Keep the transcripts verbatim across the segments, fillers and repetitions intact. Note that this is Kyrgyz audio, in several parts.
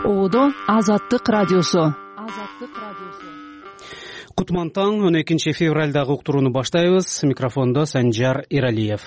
Оодо Азаттык радиосу. Кутман таң, он экинчи февралдагы уктурууну баштайбыз. Микрофондо Санжар Иралиев.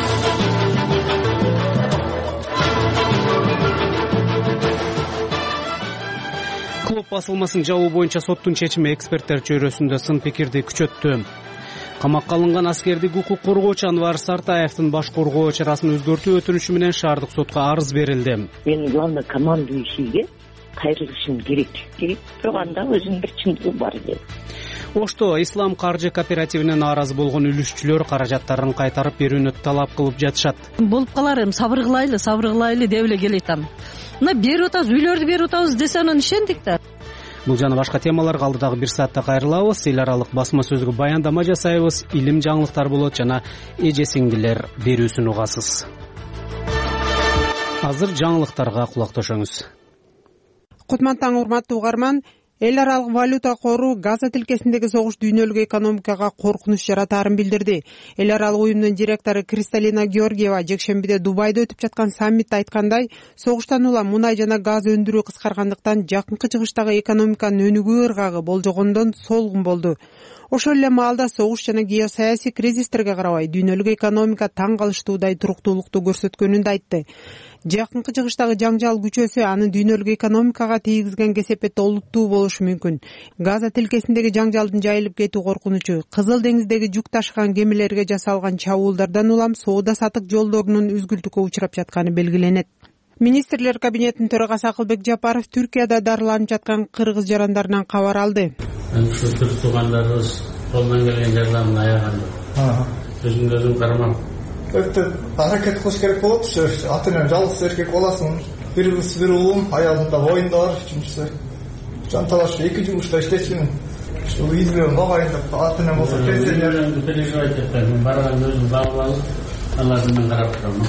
Клуб басылмасынын жабуу боюнча соттун чечими эксперттер чөйрөсүндө сын пикирди күчөттү. Камакка алынган аскердик укук коргоочу Анвар Сартаевдин баш коргоо чарасын өзгөртүү өтүнүшү менен шаардык сотко арыз берилди. Мен главнокомандующийге кайрылышым керек керек бирок анда өзүнүн бир чындыгы бар деп. Ошто Ислам каржы кооперативине нааразы болгон үлүшчүлөр каражаттарын кайтарып берүүнү талап кылып жатышат. Болуп калар эми, сабыр кылайлы, сабыр кылайлы деп эле келет атам. Мына берип атабыз, үйлөрдү берип атабыз десе анан ишендик да. Бул жана башка темаларга алдыдагы бир саатта кайрылабыз. Эл аралык басма сөзгө баяндама жасайбыз, илим жаңылыктар болот жана эже сиңдилер берүүсүн угасыз. Азыр жаңылыктарга кулакташыңыз. Кутман таң, урматтуу угарман. Эл аралык валюта кору Газа тилкесиндеги согуш дүйнөлүк экономикага коркунуч жаратаарын билдирди. Эл аралык уюмдун директору Кристалина Георгиева жекшембиде Дубайда өтүп жаткан саммитте айткандай, согуштан улам мунай жана газ өндүрүү кыскаргандыктан жакынкы чыгыштагы экономиканын өнүгүү ыргагы болжогондон солгун болду. Ошол эле маалда согуш жана геосаясий кризистерге карабай дүйнөлүк экономика таң калыштуудай туруктуулукту көрсөткөнүн да айтты. Жакынкы чыгыштагы жаңжал күчөсө анын дүйнөлүк экономикага тийгизген кесепети олуттуу болушу мүмкүн. Газа тилкесиндеги жаңжалдын жайылып кетүү коркунучу, Кызыл деңиздеги жүк ташыган кемелерге жасалган чабуулдардан улам соода сатык жолдорунун үзгүлтүккө учурап жатканы белгиленет. Министрлер кабинетинин төрагасы Акылбек Жапаров Түркияда дарыланып жаткан кыргыз жарандарынан кабар алды. Ушу түрк туугандарыбыз колунан келген жардамын аяган жок. Өзүмдү өзүм кармам. Өтө аракет кылыш керек болот. Ушу атынан жалгыз эркек баласын, бир кыз, бир уулум, аялында боюнда бар үчүнчүсү. Жанталаш эки жумушта иштечүмүн. Ушу үйдө багайын деп атынан болсо пенсионер переживать этпейм. Барган өзүм багып алып, аларды мен карап турам.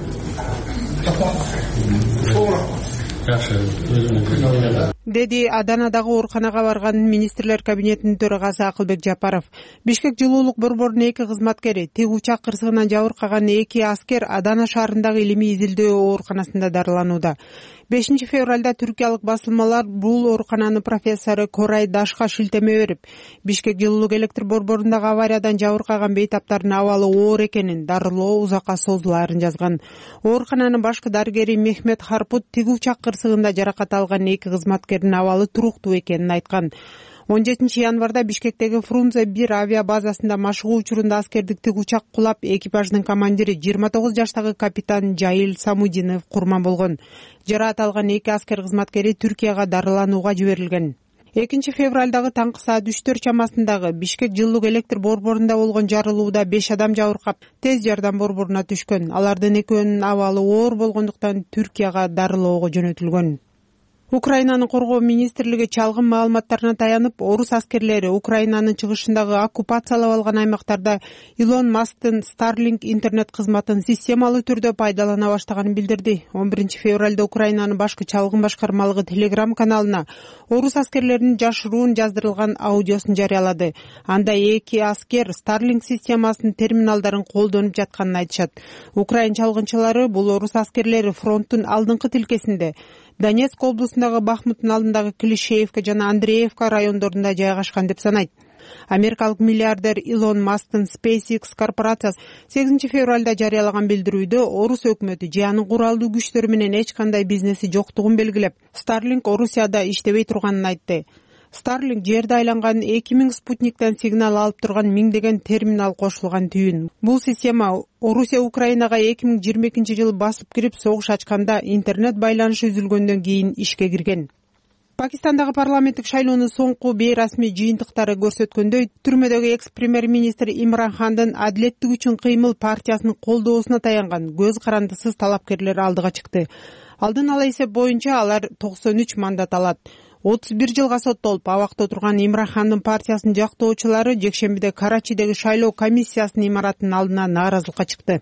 Деди Аданадагы ооруканага барган министрлер кабинетинин төрагасы Акылбек Жапаров. Бишкек жылуулук борборунун эки кызматкери, тиг учак кырсыгынан жабыркаган эки аскер Адана шаарындагы илимий изилдөө ооруканасында дарыланууда. бешинчи февралда түркиялык басылмалар бул оорукананын профессору Корай Дашка шилтеме берип, Бишкек жылуулук электр борборундагы авариядан жабыркаган бейтаптардын абалы оор экенин, дарылоо узакка созулаарын жазган. Оорукананын башкы дарыгери Мехмет Харпут тиг учак кырсыгында жаракат алган эки кызматкердин абалы туруктуу экенин айткан. он жетинчи январда Бишкектеги Фрунзе бир авиабазасында машыгуу учурунда аскердик тиг учак кулап, экипаждын командири жыйырма тогуз жаштагы капитан Жайыл Самудинов курман болгон. Жараат алган эки аскер кызматкери Түркияга дарыланууга жиберилген. экинчи февралдагы таңкы саат үчтөр чамасындагы Бишкек жылуулук электр борборунда болгон жарылууда беш адам жабыркап, тез жардам борборуна түшкөн. Алардын экөөнүн абалы оор болгондуктан Түркияга дарылоого жөнөтүлгөн. Украинанын коргоо министрлиги чалгын маалыматтарына таянып, орус аскерлери Украинанын чыгышындагы оккупациялап алган аймактарда Илон Масктын Starlink интернет кызматын системалуу түрдө пайдалана баштаганын билдирди. он биринчи февралда Украинанын башкы чалгын башкармалыгы Telegram каналына орус аскерлеринин жашыруун жаздырылган аудиосун жарыялады. Анда эки аскер Starlink системасынын терминалдарын колдонуп жатканын айтышат. Украин чалгынчылары бул орус аскерлери фронттун алдыңкы тилкесинде Донецк облусундагы Бахмуттун алдындагы Клишеевка жана Андреевка райондорунда жайгашкан деп санайт. Америкалык миллиардер Илон Масктын SpaceX корпорациясы сегизинчи февралда жарыялаган билдирүүдө орус өкмөтү же анын куралдуу күчтөрү менен эч кандай бизнеси жоктугун белгилеп, Starlink Орусияда иштебей турганын айтты. Starlink жерде айланган эки миң спутниктен сигнал алып турган миңдеген терминал кошулган түйүн. Бул система Орусия Украинага эки миң жыйырма экинчи жылы басып кирип согуш ачканда интернет байланышы үзүлгөндөн кийин ишке кирген. Пакистандагы парламенттик шайлоонун соңку бейрасмий жыйынтыктары көрсөткөндөй, түрмөдөгү экс-премьер-министр Имран Хандын Адилеттик үчүн кыймыл партиясынын колдоосуна таянган көз карандысыз талапкерлер алдыга чыкты. Алдын ала эсеп боюнча алар токсон үч мандат алат. отуз бир жылга соттолуп абакта отурган Имран Хандын партиясынын жактоочулары жекшембиде Карачидеги шайлоо комиссиясынын имаратынын алдына нааразылыкка чыкты.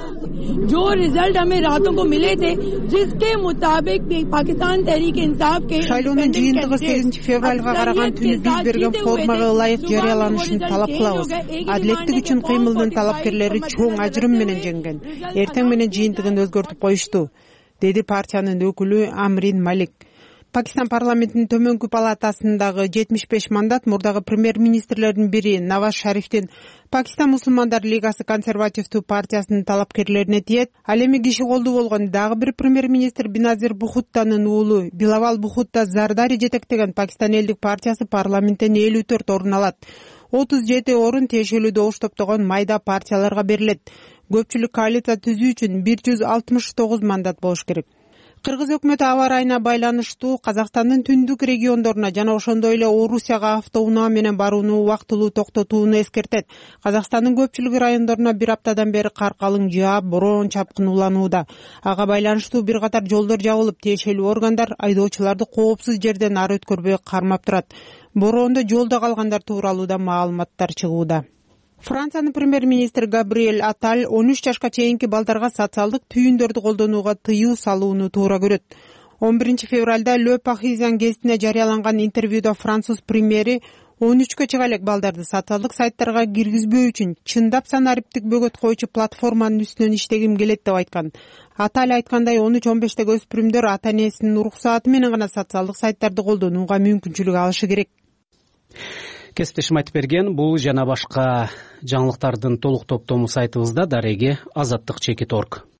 जो रिजल्ट हमें रातों को मिले थे जिसके मुताबिक पाकिस्तान तहरीक इंसाफ के шайлоонун жыйынтыгы сегизинчи февралга караган түнү биз берген формага ылайык жарыяланышын талап кылабыз. Адилеттик үчүн кыймылдын талапкерлери чоң ажырым менен жеңген. Эртең менен жыйынтыгын өзгөртүп коюшту, деди партиянын өкүлү Амрин Малик. Пакистан парламентинин төмөнкү палатасындагы жетимиш беш мандат мурдагы премьер-министрлердин бири Наваз Шарифтин Пакистан мусулмандар лигасы консервативдүү партиясынын талапкерлерине тиет. Ал эми киши колдуу болгон дагы бир премьер-министр Беназир Бхуттанын уулу Билавал Бхутта Зардари жетектеген Пакистан элдик партиясы парламенттен элүү төрт орун алат. отуз жети орун тиешелүү добуш топтогон майда партияларга берилет. Көпчүлүк коалиция түзүү үчүн бир жүз алтымыш тогуз мандат болуш керек. Кыргыз өкмөтү аба ырайына байланыштуу Казакстандын түндүк региондоруна жана ошондой эле Орусияга автоунаа менен барууну убактылуу токтотууну эскертет. Казакстандын көпчүлүк райондоруна бир аптадан бери кар калың жаап, бороон чапкын уланууда. Ага байланыштуу бир катар жолдор жабылып, тиешелүү органдар айдоочуларды коопсуз жерден ары өткөрбөй кармап турат. Бороондо жолдо калгандар тууралуу да маалыматтар чыгууда. Франциянын премьер-министри Габриэль Аталь он үч жашка чейинки балдарга социалдык түйүндөрдү колдонууга тыюу салууну туура көрөт. он биринчи февралда Le Parisien гезитине жарыяланган интервьюда француз премьери он үчкө чыга элек балдарды социалдык сайттарга киргизбөө үчүн чындап санариптик бөгөт коючу платформанын үстүнөн иштегим келет деп айткан. Аталь айткандай он үч он бештеги өспүрүмдөр ата-энесинин уруксааты менен гана социалдык сайттарды колдонууга мүмкүнчүлүк алышы керек. Кесиптешим айтып берген бул жана башка жаңылыктардын толук топтому сайтыбызда дареги азаттык чекит точка орг.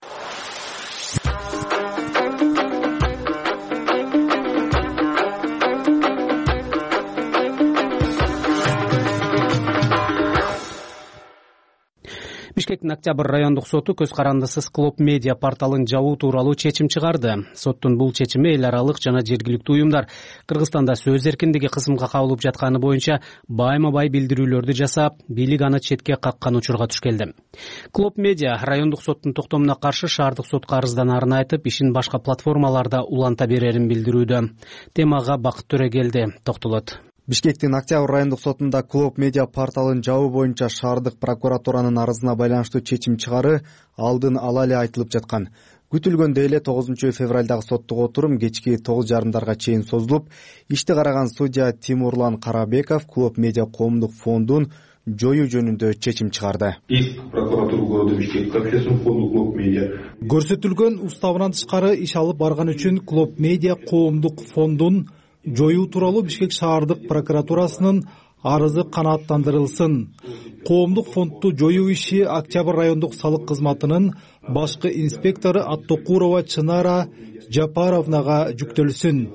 Бишкектин Октябрь райондук соту көз карандысыз Клоп медиа порталын жабуу тууралуу чечим чыгарды. Соттун бул чечими эл аралык жана жергиликтүү уюмдар Кыргызстанда сөз эркиндиги кысымга кабылып жатканы боюнча байма-бай билдирүүлөрдү жасап, бийлик аны четке каккан учурга туш келди. Клоп медиа райондук соттун токтомуна каршы шаардык сотко арызданарын айтып, ишин башка платформаларда уланта берерин билдирүүдө. Темага Бакыт Төрөгелди токтолот. Бишкектин Октябрь райондук сотунда Клоп медиа порталын жабуу боюнча шаардык прокуратуранын арызына байланыштуу чечим чыгары алдын ала эле айтылып жаткан. Күтүлгөндөй эле тогузунчу февралдагы соттук отурум кечки тогуз жарымдарга чейин созулуп, ишти караган судья Тимурлан Карабеков Клоп медиа коомдук фондун жоюу жөнүндө чечим чыгарды. Иск прокуратура города Бишкек к общественному фонду Клоп медиа. Көрсөтүлгөн уставынан тышкары иш алып барган үчүн Клоп медиа коомдук фондун жоюу тууралуу Бишкек шаардык прокуратурасынын арызы канааттандырылсын. Коомдук фондду жоюу иши Октябрь райондук салык кызматынын башкы инспектору Аттокурова Чынара Жапаровнага жүктөлсүн.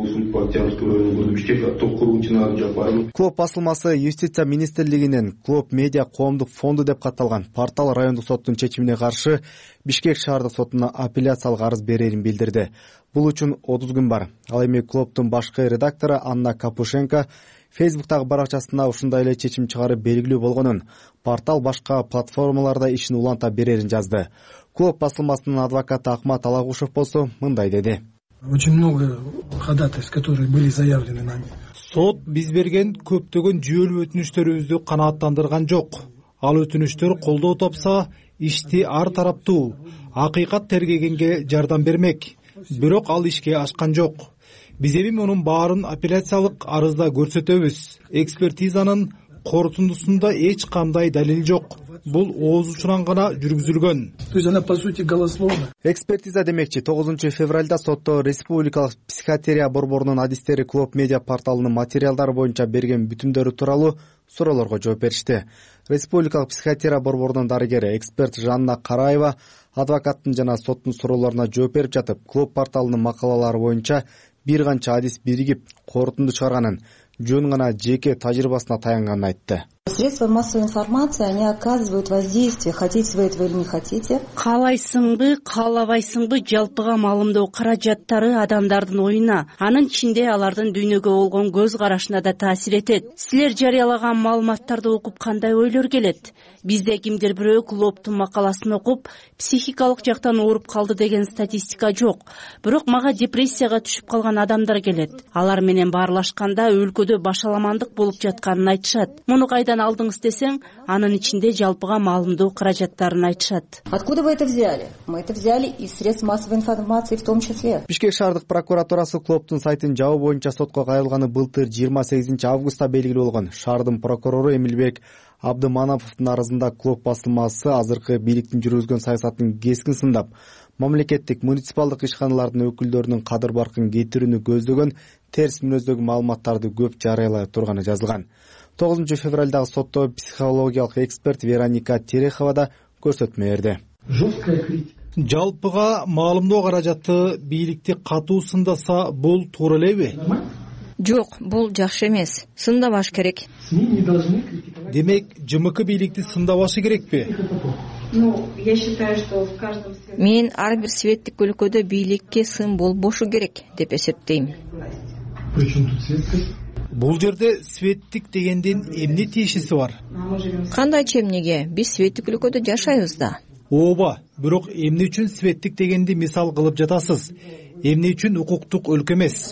Клоп басылмасы Юстиция министрлигинин Клоп медиа коомдук фонду деп катталган портал райондук соттун чечимине каршы Бишкек шаардык сотуна апелляциялык арыз берерин билдирди. Бул үчүн отуз күн бар. Ал эми Клоптун башкы редактору Анна Капушенко Фейсбуктагы баракчасында ушундай эле чечим чыгарып белгилүү болгонун, портал башка платформаларда ишин уланта берерин жазды. Клоп басылмасынын адвокаты Акмат Алагушев болсо мындай деди. Очень много ходатайств, которые были заявлены нами. Сот биз берген көптөгөн жүйөлүү өтүнүчтөрүбүздү канааттандырган жок. Ал өтүнүчтөр колдоо тапса, ишти ар тараптуу, акыйкат тергегенге жардам бермек. Бирок ал ишке ашкан жок. Биз эми мунун баарын апелляциялык арызда көрсөтөбүз. Экспертизанын корутундусунда эч кандай далил жок. Бул ооз учуран гана жүргүзүлгөн. То есть она по сути голословна. Экспертиза демекчи тогузунчу февралда сотто Республикалык психиатрия борборунун адистери Клоп медиа порталынын материалдары боюнча берген бүтүмдөрү тууралуу суроолорго жооп беришти. Республикалык психиатрия борборунун дарыгери эксперт Жанна Караева адвокаттын жана соттун суроолоруна жооп берип жатып, Клоп порталынын макалалары боюнча бир канча адис биригип корутунду чыгарганын, жөн гана жеке тажрыйбасына таянганын айтты. Средства массовой информации, они оказывают воздействие, хотите вы этого или не хотите. Каалайсыңбы, каалабайсыңбы жалпыга маалымдоо каражаттары адамдардын оюна, анын ичинде алардын дүйнөгө болгон көз карашына да таасир этет. Силер жарыялаган маалыматтарды окуп кандай ойлор келет? Бизде кимдир бирөө Клоптун макаласын окуп, психикалык жактан ооруп калды деген статистика жок. Бирок мага депрессияга түшүп калган адамдар келет. Алар менен баарлашканда өлкөдө башаламандык болуп жатканын айтышат. Муну кайдан алдыңыз десең, анын ичинде жалпыга маалымдоо каражаттарын айтышат. Откуда вы это взяли? Мы это взяли из средств массовой информации в том числе. Бишкек шаардык прокуратурасы Клоптун сайтын жабуу боюнча сотко кайрылганы былтыр жыйырма сегизинчи августта белгилүү болгон. Шаардын прокурору Эмилбек Абдымановдун арызында Клоп басылмасы азыркы бийликтин жүргүзгөн саясатын кескин сындап, мамлекеттик муниципалдык ишканалардын өкүлдөрүнүн кадыр баркын кетирүүнү көздөгөн терс мүнөздөгү маалыматтарды көп жарыялай турганы жазылган. тогузунчу февралдагы сотто психологиялык эксперт Вероника Терехова да көрсөтмө берди. Жалпыга маалымдоо каражаты бийликти катуу сындаса бул туура элеби? Жок, бул жакшы эмес. Сындабаш керек. Демек, ЖМК бийликти сындабашы керекпи? Мен ар бир светтик өлкөдө бийликке сын болбошу керек деп эсептейм. Бул жерде светтик дегендин эмне тиешеси бар? Кандай чемнеге? Биз светтик өлкөдө жашайбыз да. Ооба, бирок эмне үчүн светтик дегенди мисал кылып жатасыз? Эмне үчүн укуктук өлкө эмес?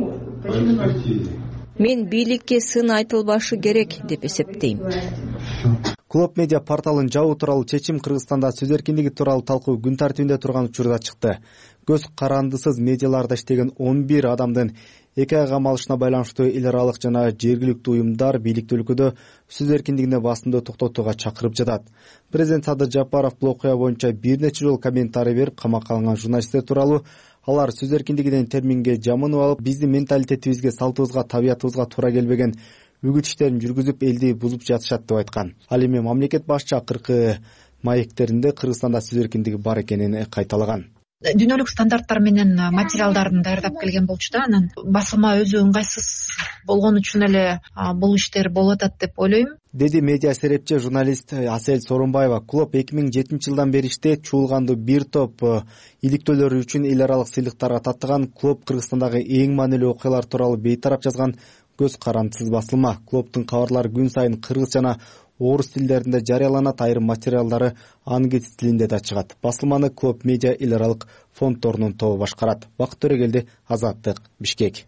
Мен бийликке сын айтылбашы керек деп эсептейм. Клоп медиа порталын жабуу тууралуу чечим Кыргызстанда сөз эркиндиги тууралуу талкуу күн тартибинде турган учурда чыкты. Көз карандысыз медиаларда иштеген он бир адамдын эки ай камалышына байланыштуу эл аралык жана жергиликтүү уюмдар бийликти өлкөдө сөз эркиндигине басымды токтотууга чакырып жатат. Президент Садыр Жапаров бул окуя боюнча бир нече жолу комментарий берип, камакка алынган журналисттер тууралуу алар сөз эркиндигинен терминге жамынып алып, биздин менталитетибизге, салтыбызга, табиятыбызга туура келбеген үгүт иштерин жүргүзүп, элди бузуп жатышат деп айткан. Ал эми мамлекет башчы акыркы маектеринде Кыргызстанда сөз эркиндиги бар экенин кайталаган. Дүйнөлүк стандарттар менен материалдарын даярдап келген болчу да, анан басылма өзү ыңгайсыз болгон үчүн эле бул иштер болуп атат деп ойлойм, деди медиа серепчи журналист Асель Сооронбаева. Клоп эки миң жетинчи жылдан бери иштейт, чуулганды бир топ иликтөөлөрү үчүн эл аралык сыйлыктарга таттыган. Клоп Кыргызстандагы эң маанилүү окуялар тууралуу бейтарап жазган көз карандысыз басылма. Клоптун кабарлары күн сайын кыргыз жана орус тилдеринде жарыяланат, айрым материалдары ангиз тилинде да чыгат. Басылманы Клоп медиа эл аралык фонддорунун тобу башкарат. Бакыт Төрөгелди, Азаттык, Бишкек.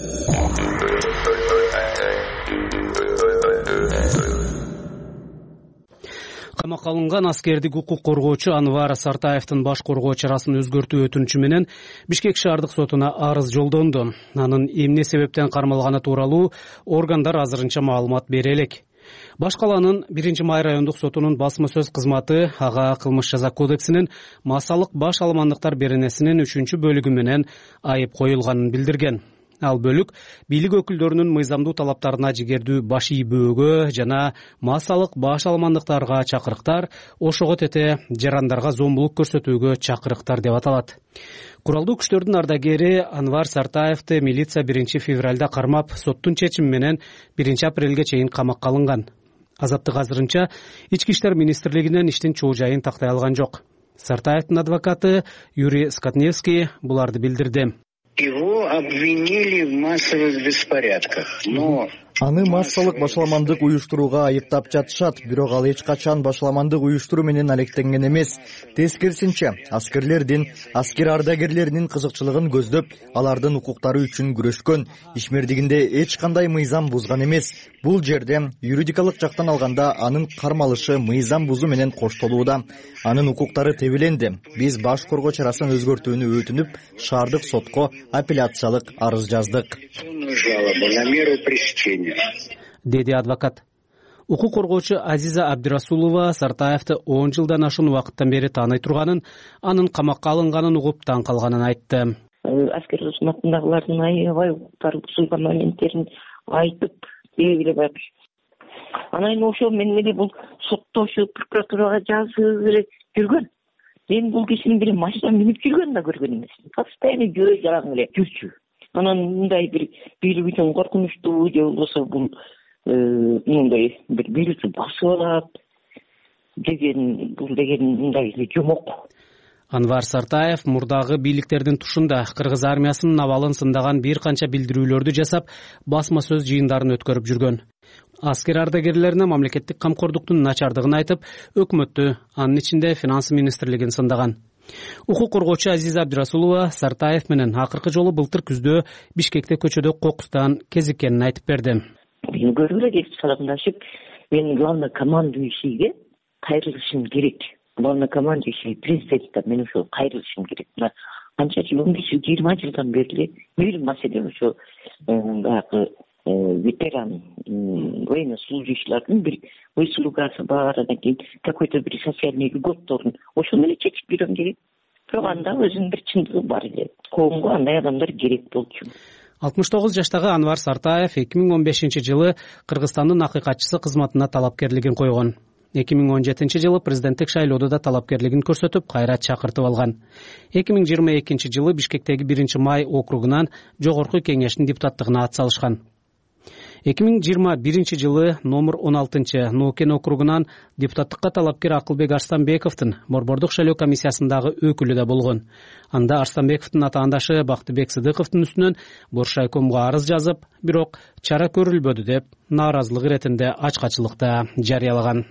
Камакка алынган аскердик укук коргоочу Анвар Сартаевдин баш коргоо чарасын өзгөртүү өтүнүчү менен Бишкек шаардык сотуна арыз жолдонду. Анын эмне себептен кармалганы тууралуу органдар азырынча маалымат бере элек. Баш калаанын биринчи май райондук сотунун басма сөз кызматы ага кылмыш жаза кодексинин массалык баш аламандыктар беренесинин үчүнчү бөлүгү менен айып коюлганын билдирген. Ал бөлүк бийлик өкүлдөрүнүн мыйзамдуу талаптарына жигердүү баш ийбөөгө жана массалык баш аламандыктарга чакырыктар, ошого тете жарандарга зомбулук көрсөтүүгө чакырыктар деп аталат. Куралдуу күчтөрдүн ардагери Анвар Сартаевди милиция биринчи февралда кармап, соттун чечими менен биринчи апрелге чейин камакка алынган. Азаттык азырынча Ички иштер министрлигинен иштин чоо жайын тактай алган жок. Сартаевдин адвокаты Юрий Скотневский буларды билдирди. Его обвинили в массовых беспорядках, но аны массалык башаламандык уюштурууга айыптап жатышат, бирок ал эч качан башаламандык уюштуруу менен алектенген эмес. Тескерисинче, аскерлердин, аскер ардагерлеринин кызыкчылыгын көздөп, алардын укуктары үчүн күрөшкөн, ишмердигинде эч кандай мыйзам бузган эмес. Бул жерде юридикалык жактан алганда анын кармалышы мыйзам бузуу менен коштолууда. Анын укуктары тебиленди. Биз баш коргоо чарасын өзгөртүүнү өтүнүп, шаардык сотко апелляциялык арыз жаздык, деди адвокат. Укук коргоочу Азиза Абдирасулова Сартаевди он жылдан ашуун убакыттан бери тааный турганын, анын камакка алынганын угуп таң калганын айтты. Аскер кызматындагылардын аябай укуктары бузулган моменттерин айтып белгилеп атыш. Анан ошол менен эле бул соттошу прокуратурага жазып эле жүргөн. Мен бул кишини бир машина минип жүргөн да көргөн эмесмин. Постоянно жөө жаран эле жүрчү. Анан мындай бир бийлик үчүн коркунучтуу же болбосо бул мындай бир бирүүсү басып алат деген бул деген мындай эле жомок. Анвар Сартаев мурдагы бийликтердин тушунда кыргыз армиясынын абалын сындаган бир канча билдирүүлөрдү жасап, басма сөз жыйындарын өткөрүп жүргөн. Аскер ардагерлерине мамлекеттик камкордуктун начардыгын айтып, өкмөттү, анын ичинде финанс министрлигин сындаган. Укук коргоочу Азиза Абдирасулова Сартаев менен акыркы жолу былтыр күздө Бишкекте көчөдө кокустан кезиккенин айтып берди. Мен көрүп эле кесип саламдашып, мен главный командующийге кайрылышым керек. Главный командующий президенттен мен ошо кайрылышым керек. Мына канча жыл, он беш жыйырма жылдан бери бир маселе ошо баягы ветеран военнослужащийлердин бир выслугасы бар, анан кийин какой-то бир социальный льготторун ошону эле чечип жүрөм деген. бирок анда өзүнүн бир чындыгы бар эле. Коомго андай адамдар керек болчу. алтымыш тогуз жаштагы Анвар Сартаев эки миң он бешинчи жылы Кыргызстандын акыйкатчысы кызматына талапкерлигин койгон. эки миң он жетинчи жылы президенттик шайлоодо да талапкерлигин көрсөтүп, кайра чакыртып алган. эки миң жыйырма экинчи жылы Бишкектеги биринчи май округунан жогорку кеңештин депутаттыгына ат салышкан. эки миң жыйырма биринчи жылы номер он алтынчы Ноокен округунан депутаттыкка талапкер Акылбек Арстанбековдун борбордук шайлоо комиссиясындагы өкүлү да болгон. Анда Арстанбековдун атаандашы Бактыбек Сыдыковдун үстүнөн Бош райкомго арыз жазып, бирок чара көрүлбөдү деп нааразылык иретинде ачкачылыкта жарыялаган.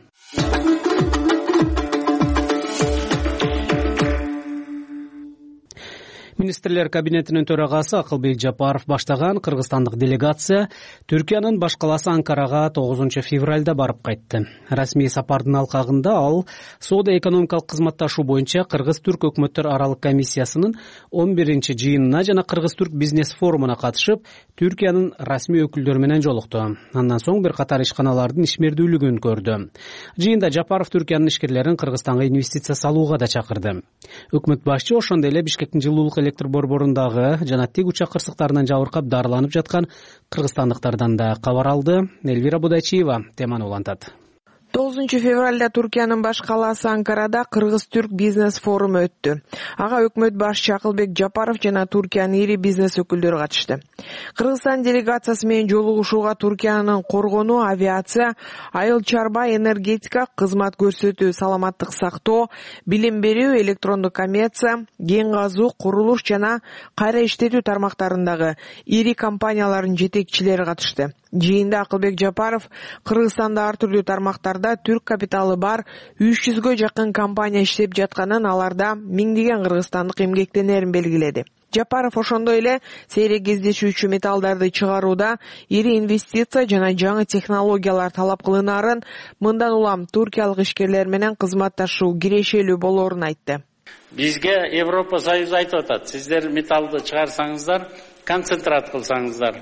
Министрлер кабинетинин төрагасы Акылбек Жапаров баштаган кыргызстандык делегация Түркиянын баш каласы Анкарага тогузунчу февралда барып кайтты. Расмий сапардын алкагында ал соода-экономикалык кызматташуу боюнча Кыргыз-Түрк өкмөттөр аралык комиссиясынын он биринчи жыйынына жана Кыргыз-Түрк бизнес форумуна катышып, Түркиянын расмий өкүлдөрү менен жолукту. Андан соң бир катар ишканалардын ишмердүүлүгүн көрдү. Жыйында Жапаров Түркиянын ишкерлерин Кыргызстанга инвестиция салууга да чакырды. Өкмөт башчы ошондой эле Бишкектин жылуулук электр борборундагы жана тик учак кырсыктарынан жабыркап дарыланып жаткан кыргызстандыктардан да кабар алды. Элвира Будайчиева теманы улантат. тогузунчу февралда Түркиянын баш калаасы Анкарада Кыргыз-Түрк бизнес форуму өттү. Ага өкмөт башчы Акылбек Жапаров жана Түркиянын ири бизнес өкүлдөрү катышты. Кыргызстан делегациясы менен жолугушууга Түркиянын коргонуу, авиация, айыл чарба, энергетика, кызмат көрсөтүү, саламаттык сактоо, билим берүү, электрондук коммерция, кен казуу, курулуш жана кайра иштетүү тармактарындагы ири компаниялардын жетекчилери катышты. Жыйында Акылбек Жапаров Кыргызстанда ар түрдүү тармактарда түрк капиталы бар үч жүзгө жакын компания иштеп жатканын, аларда миңдеген кыргызстандык эмгектенерин белгиледи. Жапаров ошондой эле сейрек кездешүүчү металлдарды чыгарууда ири инвестиция жана жаңы технологиялар талап кылынаарын, мындан улам туркиялык ишкерлер менен кызматташуу кирешелүү болоорун айтты. Бизге Европа Союзу айтып атат, сиздер металлды чыгарсаңыздар, концентрат кылсаңыздар,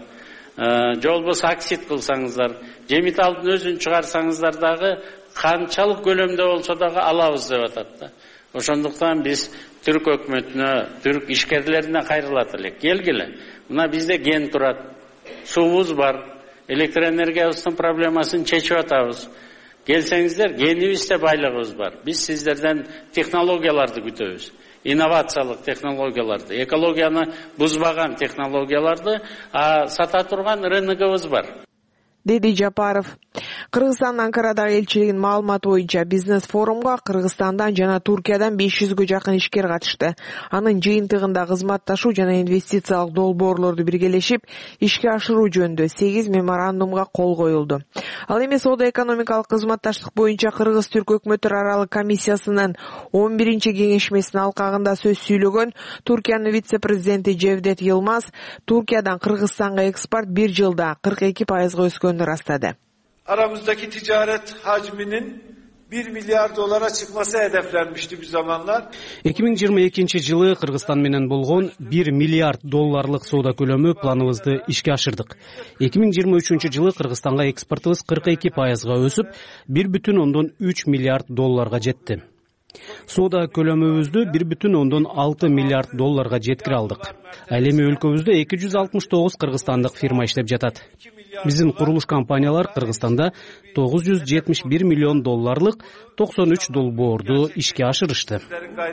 же болбосо оксид кылсаңыздар, же металлдын өзүн чыгарсаңыздар дагы канчалык көлөмдө болсо дагы алабыз деп атат да. Ошондуктан биз түрк өкмөтүнө, түрк ишкерлерине кайрылат элек. Келгиле. Мына бизде кен турат, суубуз бар, электроэнергиябыздын проблемасын чечип атабыз. Келсеңиздер, кенибизде байлыгыбыз бар. Биз сиздерден технологияларды күтөбүз. Инновациялык технологияларды, экологияны бузбаган технологияларды сата турган рыногубуз бар, деди Жапаров. Кыргызстандын Анкарадагы элчилигинин маалыматы боюнча бизнес форумга Кыргызстандан жана Туркиядан беш жүзгө жакын ишкер катышты. Анын жыйынтыгында кызматташуу жана инвестициялык долбоорлорду биргелешип ишке ашыруу жөнүндө сегиз меморандумга кол коюлду. Ал эми соода-экономикалык кызматташтык боюнча Кыргыз-Түрк өкмөттөр аралык комиссиясынын он биринчи кеңешмесинин алкагында сөз сүйлөгөн Туркиянын вице-президенти Жевдет Йылмаз Туркиядан Кыргызстанга экспорт бир жылда кырк эки пайызга өскөнүн растады. Aramızdaki ticaret hacminin bir milyar dolara çıkması hedeflenmişti bir zamanlar. эки миң жыйырма экинчи жылы Кыргызстан менен болгон бир миллиард долларлык соода көлөмү планыбызды ишке ашырдык. эки миң жыйырма үчүнчү жылы Кыргызстанга экспортубуз кырк эки пайызга өсүп, бир бүтүн ондон үч миллиард долларга жетти. Соода көлөмүбүздү бир бүтүн ондон алты миллиард долларга жеткире алдык. Ал эми өлкөбүздө эки жүз алтымыш тогуз кыргызстандык фирма иштеп жатат. Биздин курулуш компаниялар Кыргызстанда тогуз жүз жетимиш бир миллион долларлык токсон үч долбоорду ишке ашырышты,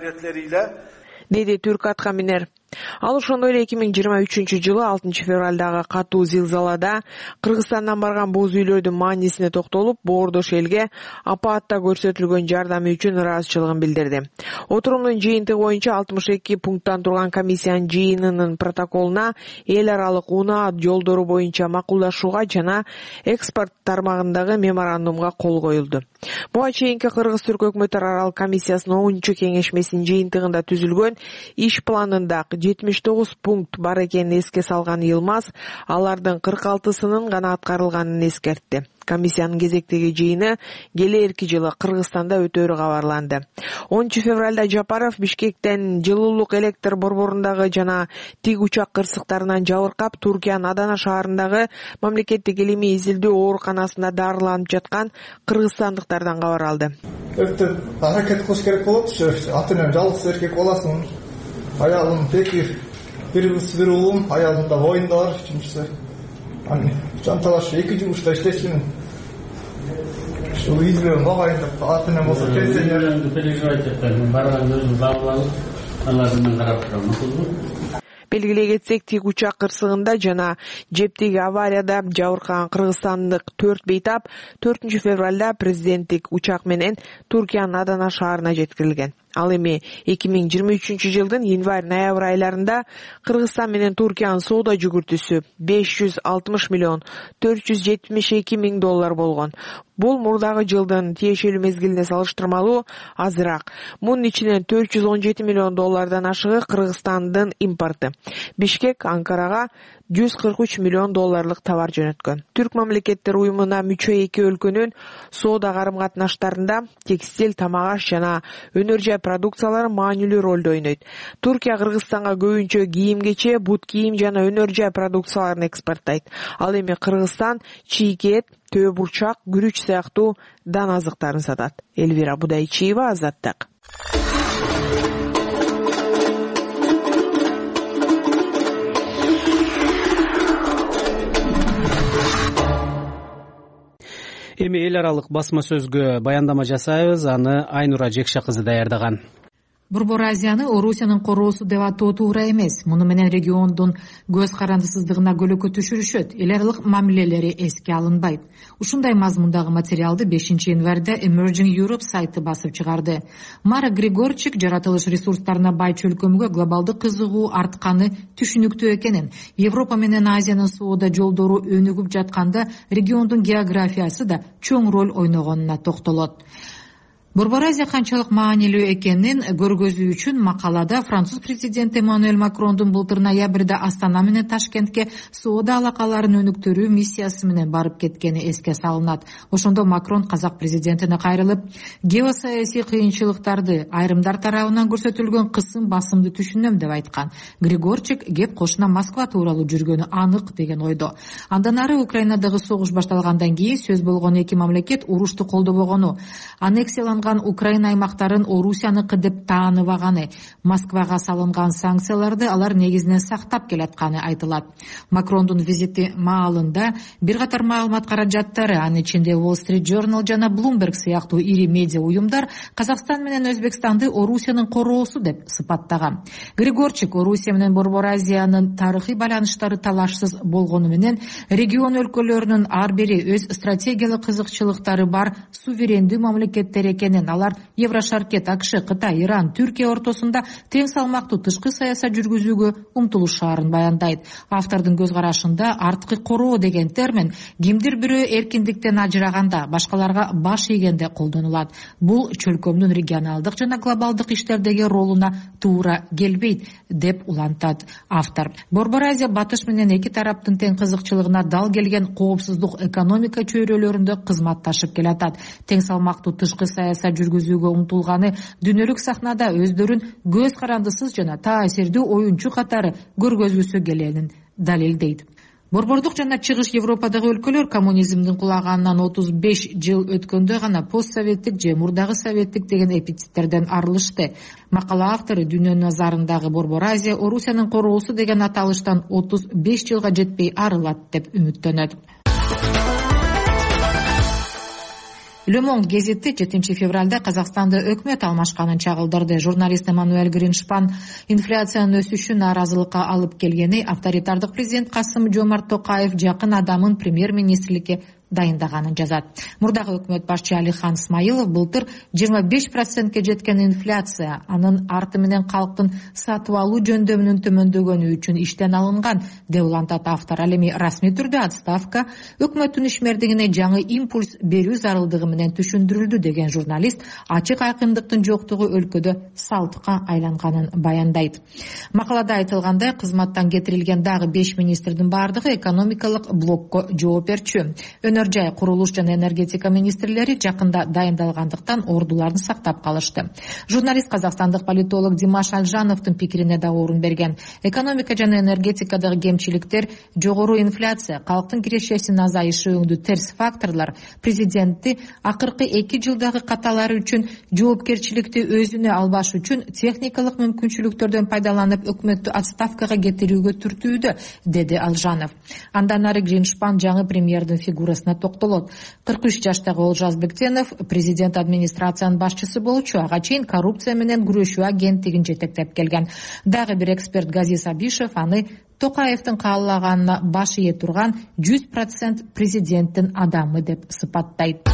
деди түрк аткаминер. Ал ошондой эле эки миң жыйырма үчүнчү жылы алтынчы февралдагы катуу зилзалада Кыргызстандан барган боз үйлөрдүн маанисине токтолуп, боордош элге апаатта көрсөтүлгөн жардамы үчүн ыраазычылыгын билдирди. Отурумдун жыйынтыгы боюнча алтымыш эки пункттан турган комиссиянын жыйынынын протоколуна эл аралык унаа жолдору боюнча макулдашууга жана экспорт тармагындагы меморандумга кол коюлду. Буга чейинки Кыргыз-Түрк өкмөттөр аралык комиссиясынын онунчу кеңешмесинин жыйынтыгында түзүлгөн иш планында жетимиш тогуз пункт бар экенин эске салган Йылмаз алардын кырк алтысынын гана аткарылганын эскертти. Комиссиянын кезектеги жыйыны келээрки жылы Кыргызстанда өтөөрү кабарланды. онунчу февралда Жапаров Бишкектен жылуулук электр борборундагы жана тик учак кырсыктарынан жабыркап, Туркиянын Адана шаарындагы мамлекеттик илимий изилдөө ооруканасында дарыланып жаткан кыргызстандыктардан кабар алды. Өтүп аракет кылыш керек болот. Аты менен жалгыз эркек баласын аялым Пекир, бир кыз бир уулум, аялдын боюнда бар үчүнчүсү. Аны жанталаш эки жумушта иштечүмүн. Ушул изилөө багайын деп атынан болсо пенсионер переживать этпейм. Барган өзүм алып алып, аларды мен карап турам. Белгилей кетсек, тик учак кырсыгында жана жептеги аварияда жабыркаган кыргызстандык төрт бейтап төртүнчү февралда президенттик учак менен Туркиянын Адана шаарына жеткирилген. Ал эми эки миң жыйырма үчүнчү жылдын январь-ноябрь айларында Кыргызстан менен Туркиянын соода жүгүртүүсү беш жүз алтымыш миллион төрт жүз жетимиш эки миң доллар болгон. Бул мурдагы жылдын тиешелүү мезгилине салыштырмалуу азыраак. Мунун ичинен төрт жүз он жети миллион доллардан ашыгы Кыргызстандын импорты. Бишкек Анкарага жүз кырк үч миллион долларлык товар жөнөткөн. Түрк мамлекеттер уюмуна мүчө эки өлкөнүн соода карым-катнаштарында текстиль, тамак аш жана өнөр жай продукциялары маанилүү ролду ойнойт. Туркия Кыргызстанга көбүнчө кийим-кече, бут кийим жана өнөр жай продукцияларын экспорттойт. Ал эми Кыргызстан чийкет, төө бурчак, күрүч сыяктуу дан азыктарын сатат. Элвира Будайчиева, Азаттык. Эми эл аралык басма сөзгө баяндама жасайбыз, аны Айнура Жекша кызы даярдаган. Борбор Азияны Орусиянын короосу деп атоо туура эмес. Муну менен региондун көз карандысыздыгына көлөкө түшүрүшөт, эл аралык мамилелери эске алынбайт. Ушундай мазмундагы материалды бешинчи январда Emerging Europe сайты басып чыгарды. Мара Григорчик жаратылыш ресурстарына бай чөлкөмгө глобалдык кызыгуу артканы түшүнүктүү экенин, Европа менен Азиянын соода жолдору өнүгүп жатканда региондун географиясы да чоң роль ойногонуна токтолот. Борбор Азия канчалык маанилүү экенин көргөзүү үчүн макалада француз президенти Эммануэль Макрондун былтыр ноябрда Астана менен Ташкентке соода алакаларын өнүктүрүү миссиясы менен барып кеткени эске салынат. Ошондо Макрон казак президентине кайрылып, геосаясий кыйынчылыктарды, айрымдар тарабынан көрсөтүлгөн кысым басымды түшүнөм деп айткан. Григорчик кеп кошуна Москва тууралуу жүргөнү анык деген ойдо. Андан ары Украинадагы согуш башталгандан кийин сөз болгон эки мамлекет урушту колдобогону, аннексияланган Украина аймактарын Орусияныкы деп тааныбаганы, Москвага салынган санкцияларды алар негизинен сактап келатканы айтылат. Макрондун визити маалында бир катар маалымат каражаттары, анын ичинде Wall Street Journal жана Bloomberg сыяктуу ири медиа уюмдар Казакстан менен Өзбекстанды Орусиянын короосу деп сыпаттаган. Григорчик Орусия менен Борбор Азиянын тарыхый байланыштары талашсыз болгону менен регион өлкөлөрүнүн ар бири өз стратегиялык кызыкчылыктары бар суверендүү мамлекеттер экенин, алар Еврошаркет, АКШ, Кытай, Иран, Түркия ортосунда тең салмактуу тышкы саясат жүргүзүүгө умтулушаарын баяндайт. Автордун көз карашында арткы короо деген термин кимдир бирөө эркиндиктен ажыраганда, башкаларга баш ийгенде колдонулат. Бул чөлкөмдүн регионалдык жана глобалдык иштердеги ролуна туура келбейт деп улантат автор. Борбор Азия батыш менен эки тараптын тең кызыкчылыгына дал келген коопсуздук экономика чөйрөлөрүндө кызматташып келатат. Тең салмактуу тышкы саясат жүргүзүүгө умтулганы дүйнөлүк сахнада өздөрүн көз карандысыз жана таасирдүү оюнчу катары көргөзгүсү келенин далилдейт. Борбордук жана чыгыш Европадагы өлкөлөр коммунизмдин кулаганынан отуз беш жыл өткөндө гана постсоветтик же мурдагы советтик деген эпитеттерден арылышты. Макала автору дүйнөнүн назарындагы Борбор Азия Орусиянын короосу деген аталыштан отуз беш жылга жетпей арылат деп үмүттөнөт. Le Monde гезити жетинчи февралда Казакстанда өкмөт алмашканын чагылдырды. Журналист Эммануэль Гриншпан инфляциянын өсүшү нааразылыкка алып келгени, авторитардык президент Касым-Жомарт Токаев жакын адамын премьер-министрликке дайындаганын жазат. Мурдагы өкмөт башчы Алихан Смайылов былтыр жыйырма беш процентке жеткен инфляция анын арты менен калктын сатып алуу жөндөмүнүн төмөндөгөнү үчүн иштен алынган деп улантат автор. Ал эми расмий түрдө отставка өкмөттүн ишмердигине жаңы импульс берүү зарылдыгы менен түшүндүрүлдү деген журналист ачык айкындыктын жоктугу өлкөдө салтыкка айланганын баяндайт. Макалада айтылгандай, кызматтан кетирилген дагы беш министрдин бардыгы экономикалык блокко жооп берчү. өнөр жай, курулуш жана энергетика министрлери жакында дайындалгандыктан ордуларын сактап калышты. Журналист казакстандык политолог Димаш Алжановдун пикирине да орун берген. Экономика жана энергетикадагы кемчиликтер, жогору инфляция, калктын кирешесинин азайышы өңдүү терс факторлор президентти акыркы эки жылдагы каталары үчүн жоопкерчиликти өзүнө албаш үчүн техникалык мүмкүнчүлүктөрдөн пайдаланып өкмөттү отставкага кетирүүгө түртүүдө, деди Алжанов. Андан ары Гриншпан жаңы премьердин фигурасына токтолот. кырк үч жаштагы Олжас Бектенов президент администрациянын башчысы болчу, ага чейин коррупция менен күрөшүү агенттигин жетектеп келген. Дагы бир эксперт Газиз Абишев аны Токаевдин каалаганына баш ие турган жүз процент президенттин адамы деп сыпаттайт.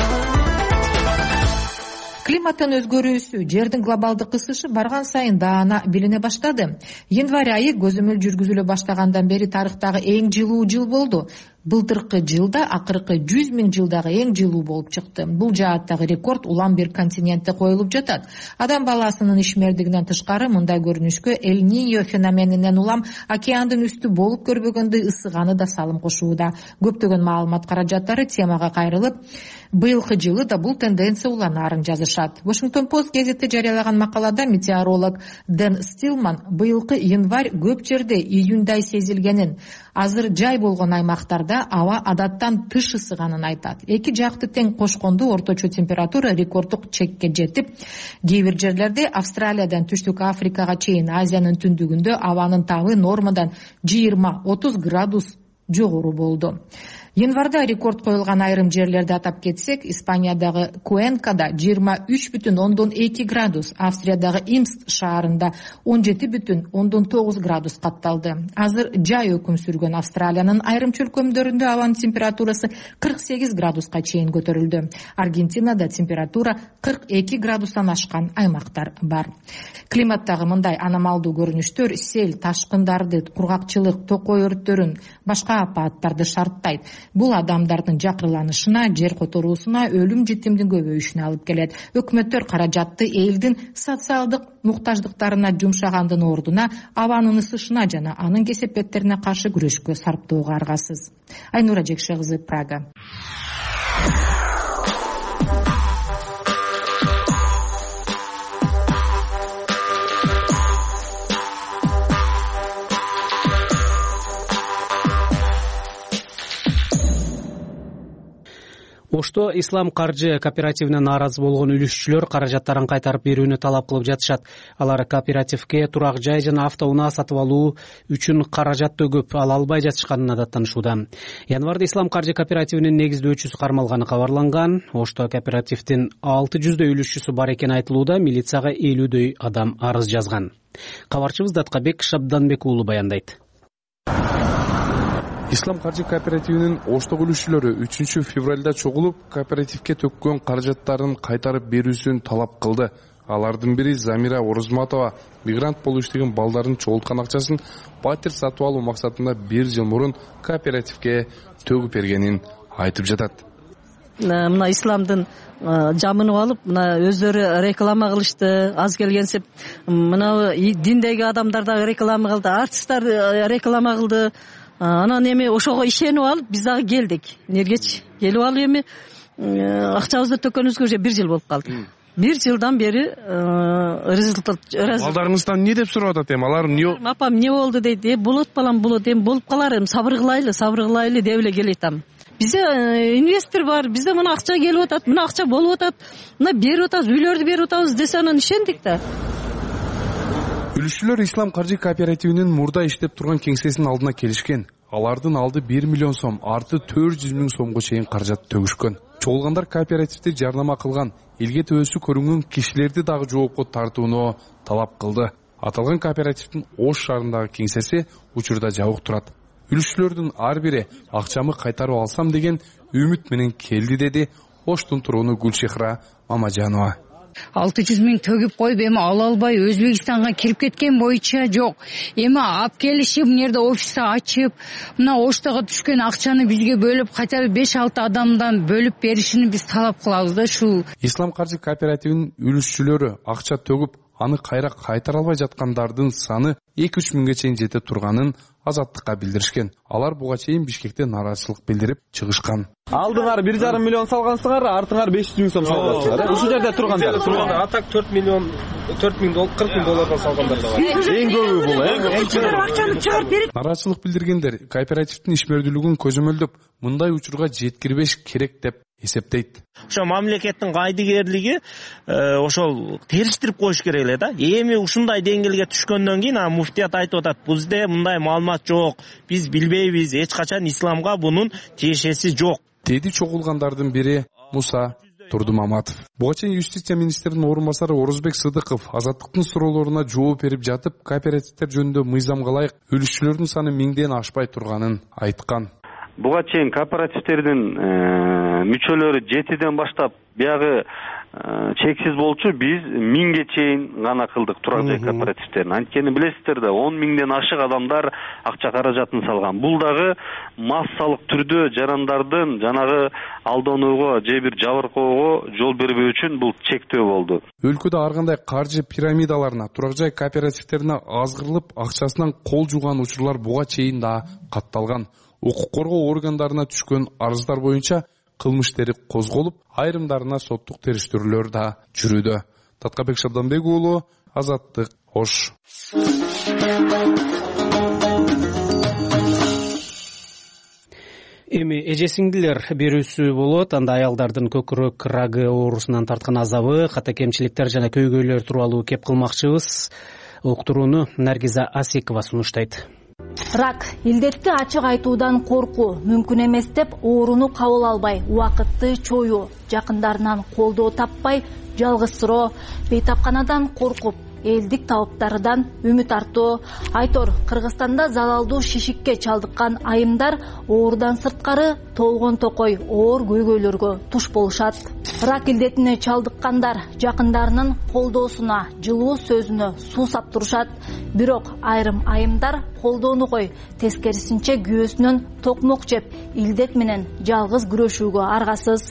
Климаттын өзгөрүүсү, жердин глобалдык ысышы барган сайын даана билине баштады. Январь айы көзөмөл жүргүзүлө баштагандан бери тарыхтагы эң жылуу жыл болду. Былтыркы жылда акыркы жүз миң жылдагы эң жылуу болуп чыкты. Бул жааттагы рекорд улам бир континентте коюлуп жатат. Адам баласынын ишмердигинен тышкары мындай көрүнүшкө Эль-Ниньо феноменинен улам океандын үстү болуп көрбөгөндөй ысыганы да салым кошууда. Көптөгөн маалымат каражаттары темага кайрылып, быйылкы жылы да бул тенденция уланаарын жазышат. Washington Post гезити жарыялаган макалада метеоролог Дэн Стилман быйылкы январь көп жерде июньдай сезилгенин, азыр жай болгон аймактарда аба адаттан тыш ысыганын айтат. Эки жакты тең кошкондо орточо температура рекорддук чекке жетип, кээ бир жерлерде Австралиядан Түштүк Африкага чейин, Азиянын түндүгүндө абанын табы нормадан жыйырма отуз градус жогору болду. Январда рекорд коюлган айрым жерлерди атап кетсек, Испаниядагы Куэнкада жыйырма үч бүтүн ондон эки градус, Австриядагы Имст шаарында он жети бүтүн ондон тогуз градус катталды. Азыр жай өкүм сүргөн Австралиянын айрым чөлкөмдөрүндө абанын температурасы кырк сегиз градуска чейин көтөрүлдү. Аргентинада температура кырк эки градустан ашкан аймактар бар. Климаттагы мындай аномалдуу көрүнүштөр сел, ташкындарды, кургакчылык, токой өрттөрүн, башка апаттарды шарттайт. Бул адамдардын жакырланышына, жер которуусуна, өлүм житимдин көбөйүшүнө алып келет. Өкмөттөр каражатты элдин социалдык муктаждыктарына жумшагандын ордуна абанын ысышына жана анын кесепеттерине каршы күрөшкө сарптоого аргасыз. Айнура Жекше кызы, Прага. Ошто Ислам каржы кооперативине нааразы болгон үлүшчүлөр каражаттарын кайтарып берүүнү талап кылып жатышат. Алар кооперативге турак жай жана автоунаа сатып алуу үчүн каражат төгүп ала албай жатышканына даттанышууда. Январда Ислам каржы кооперативинин негиздөөчүсү кармалганы кабарланган. Ошто кооперативдин алты жүздөй үлүшчүсү бар экени айтылууда, милицияга элүүдөй адам арыз жазган. Кабарчыбыз Даткабек Шабданбек уулу баяндайт. Ислам каржы кооперативинин Оштогу үлүшчүлөрү үчүнчү февралда чогулуп, кооперативге төккөн каражаттарын кайтарып берүүсүн талап кылды. Алардын бири Замира Орозматова мигрант болуп иштеген балдарын чогулткан акчасын патер сатып алуу максатында бир жыл мурун кооперативге төгүп бергенин айтып жатат. Мына исламдын жамынып алып, мына өздөрү реклама кылышты, аз келгенсип, мына диндеги адамдар да реклама кылды, артисттер реклама кылды. Анан эми ошого ишенип алып, биз дагы келдик. Нергечи келип алып эми акчабызды төккөнүбүзгө уже бир жыл болуп калды. Бир жылдан бери результат. Балдарыңыздан эмне деп сурап атат эми? Алар эмне? Апам эмне болду дейт. Э, болот балам, болот. Эми болуп калар, эми сабыр кылайлы, сабыр кылайлы деп эле келетам. Бизде инвестор бар, бизде мына акча келип атат, мына акча болуп атат, мына берип атабыз, үйлөрдү берип атабыз десе анан ишендик да. Үлүшчүлөр Ислам каржы кооперативинин мурда иштеп турган кеңсесинин алдына келишкен. Алардын алды бир миллион сом, арты төрт жүз миң сомго чейин каражат төгүшкөн. Чогулгандар кооперативди жарнама кылган, элге төбөсү көрүнгөн кишилерди дагы жоопко тартууну талап кылды. Аталган кооперативдин Ош шаарындагы кеңсеси учурда жабык турат. Үлүшчүлөрдүн ар бири акчамы кайтарып алсам деген үмүт менен келди, деди Оштун турууну Гүлшехра Мамажанова. алты жүз миң төгүп коюп, эми ала албай Өзбекстанга кирип кеткен боюнча жок. Эми алып келишип, мынерде офисти ачып, мына Оштого түшкөн акчаны бизге бөлүп, хотя бы беш алты адамдан бөлүп беришини биз талап кылабыз да шу. Ислам каржы кооперативинин үлүшчүлөрү акча төгүп, аны кайра кайтара албай жаткандардын саны эки үч миңге чейин жете турганын Азаттыкка билдиришкен. Алар буга чейин Бишкекте нааразычылык билдирип чыгышкан. Алдыңар бир жарым миллион салгансыңар, артыңар беш жүз миң сом салгансыңар. Ушул жерде тургандар. Атак төрт миллион, төрт миң доллар, кырк миң доллардан салгандар да бар. Эң көбү бул, э? Акчаны чыгарып берет. Нааразычылык билдиргендер кооперативдин ишмердүүлүгүн көзөмөлдөп, мындай учурга жеткирбеш керек деп эсептейт. Ошо мамлекеттин кайдыгерлиги ошол териштирип коюш керек эле да. Эми ушундай деңгээлге түшкөндөн кийин муфтият айтып атат, бизде мындай маалымат жок, биз билбейбиз, эч качан исламга бунун тиешеси жок. Деди чогулгандардын бири Муса Турдумаматов. Буга чейин юстиция министринин орун басары Орозбек Сыдыков Азаттыктын суроолоруна жооп берип жатып, кооперативдер жөнүндө мыйзамга ылайык үлүшчүлөрдүн саны миңден ашпай турганын айткан. Буга чейин кооперативтердин мүчөлөрү жетиден баштап биягы чексиз болчу, биз миңге чейин гана кылдык турак жай кооперативтерин. Анткени билесиздер да, он миңден ашык адамдар акча каражатын салган. Бул дагы массалык түрдө жарандардын жанагы алданууга же бир жабыркоого жол бербөө үчүн бул чектөө болду. Өлкөдө ар кандай каржы пирамидаларына, турак жай кооперативтерине азгырылып, акчасынан кол жууган учурлар буга чейин да катталган. Укук коргоо органдарына түшкөн арыздар боюнча кылмыш ишти козголуп, айрымдарына соттук териштирүүлөр да жүрүүдө. Таткабек Шабданбек уулу, Азаттык, Ош. Эми эже сиңдилер берүүсү болот. Анда аялдардын көкүрөк рагы оорусунан тарткан азабы, ката кемчиликтер жана көйгөйлөр тууралуу кеп кылмакчыбыз. Уктурууну Наргиза Асикова сунуштайт. Рак илдетти ачык айтуудан коркуу, мүмкүн эмес деп ооруну кабыл албай, убакытты чоюу, жакындарынан колдоо таппай, жалгызсыроо, бейтапканадан коркуп, элдик табыптарыдан үмүт артуу. Айтор, Кыргызстанда залалдуу шишикке чалдыккан айымдар оорудан сырткары толгон токой оор көйгөйлөргө туш болушат. Рак илдетине чалдыккандар жакындарынын колдоосуна, жылуу сөзүнө суусап турушат. Бирок айрым айымдар колдоону кой, тескерисинче күйөөсүнөн токмок жеп, илдет менен жалгыз күрөшүүгө аргасыз.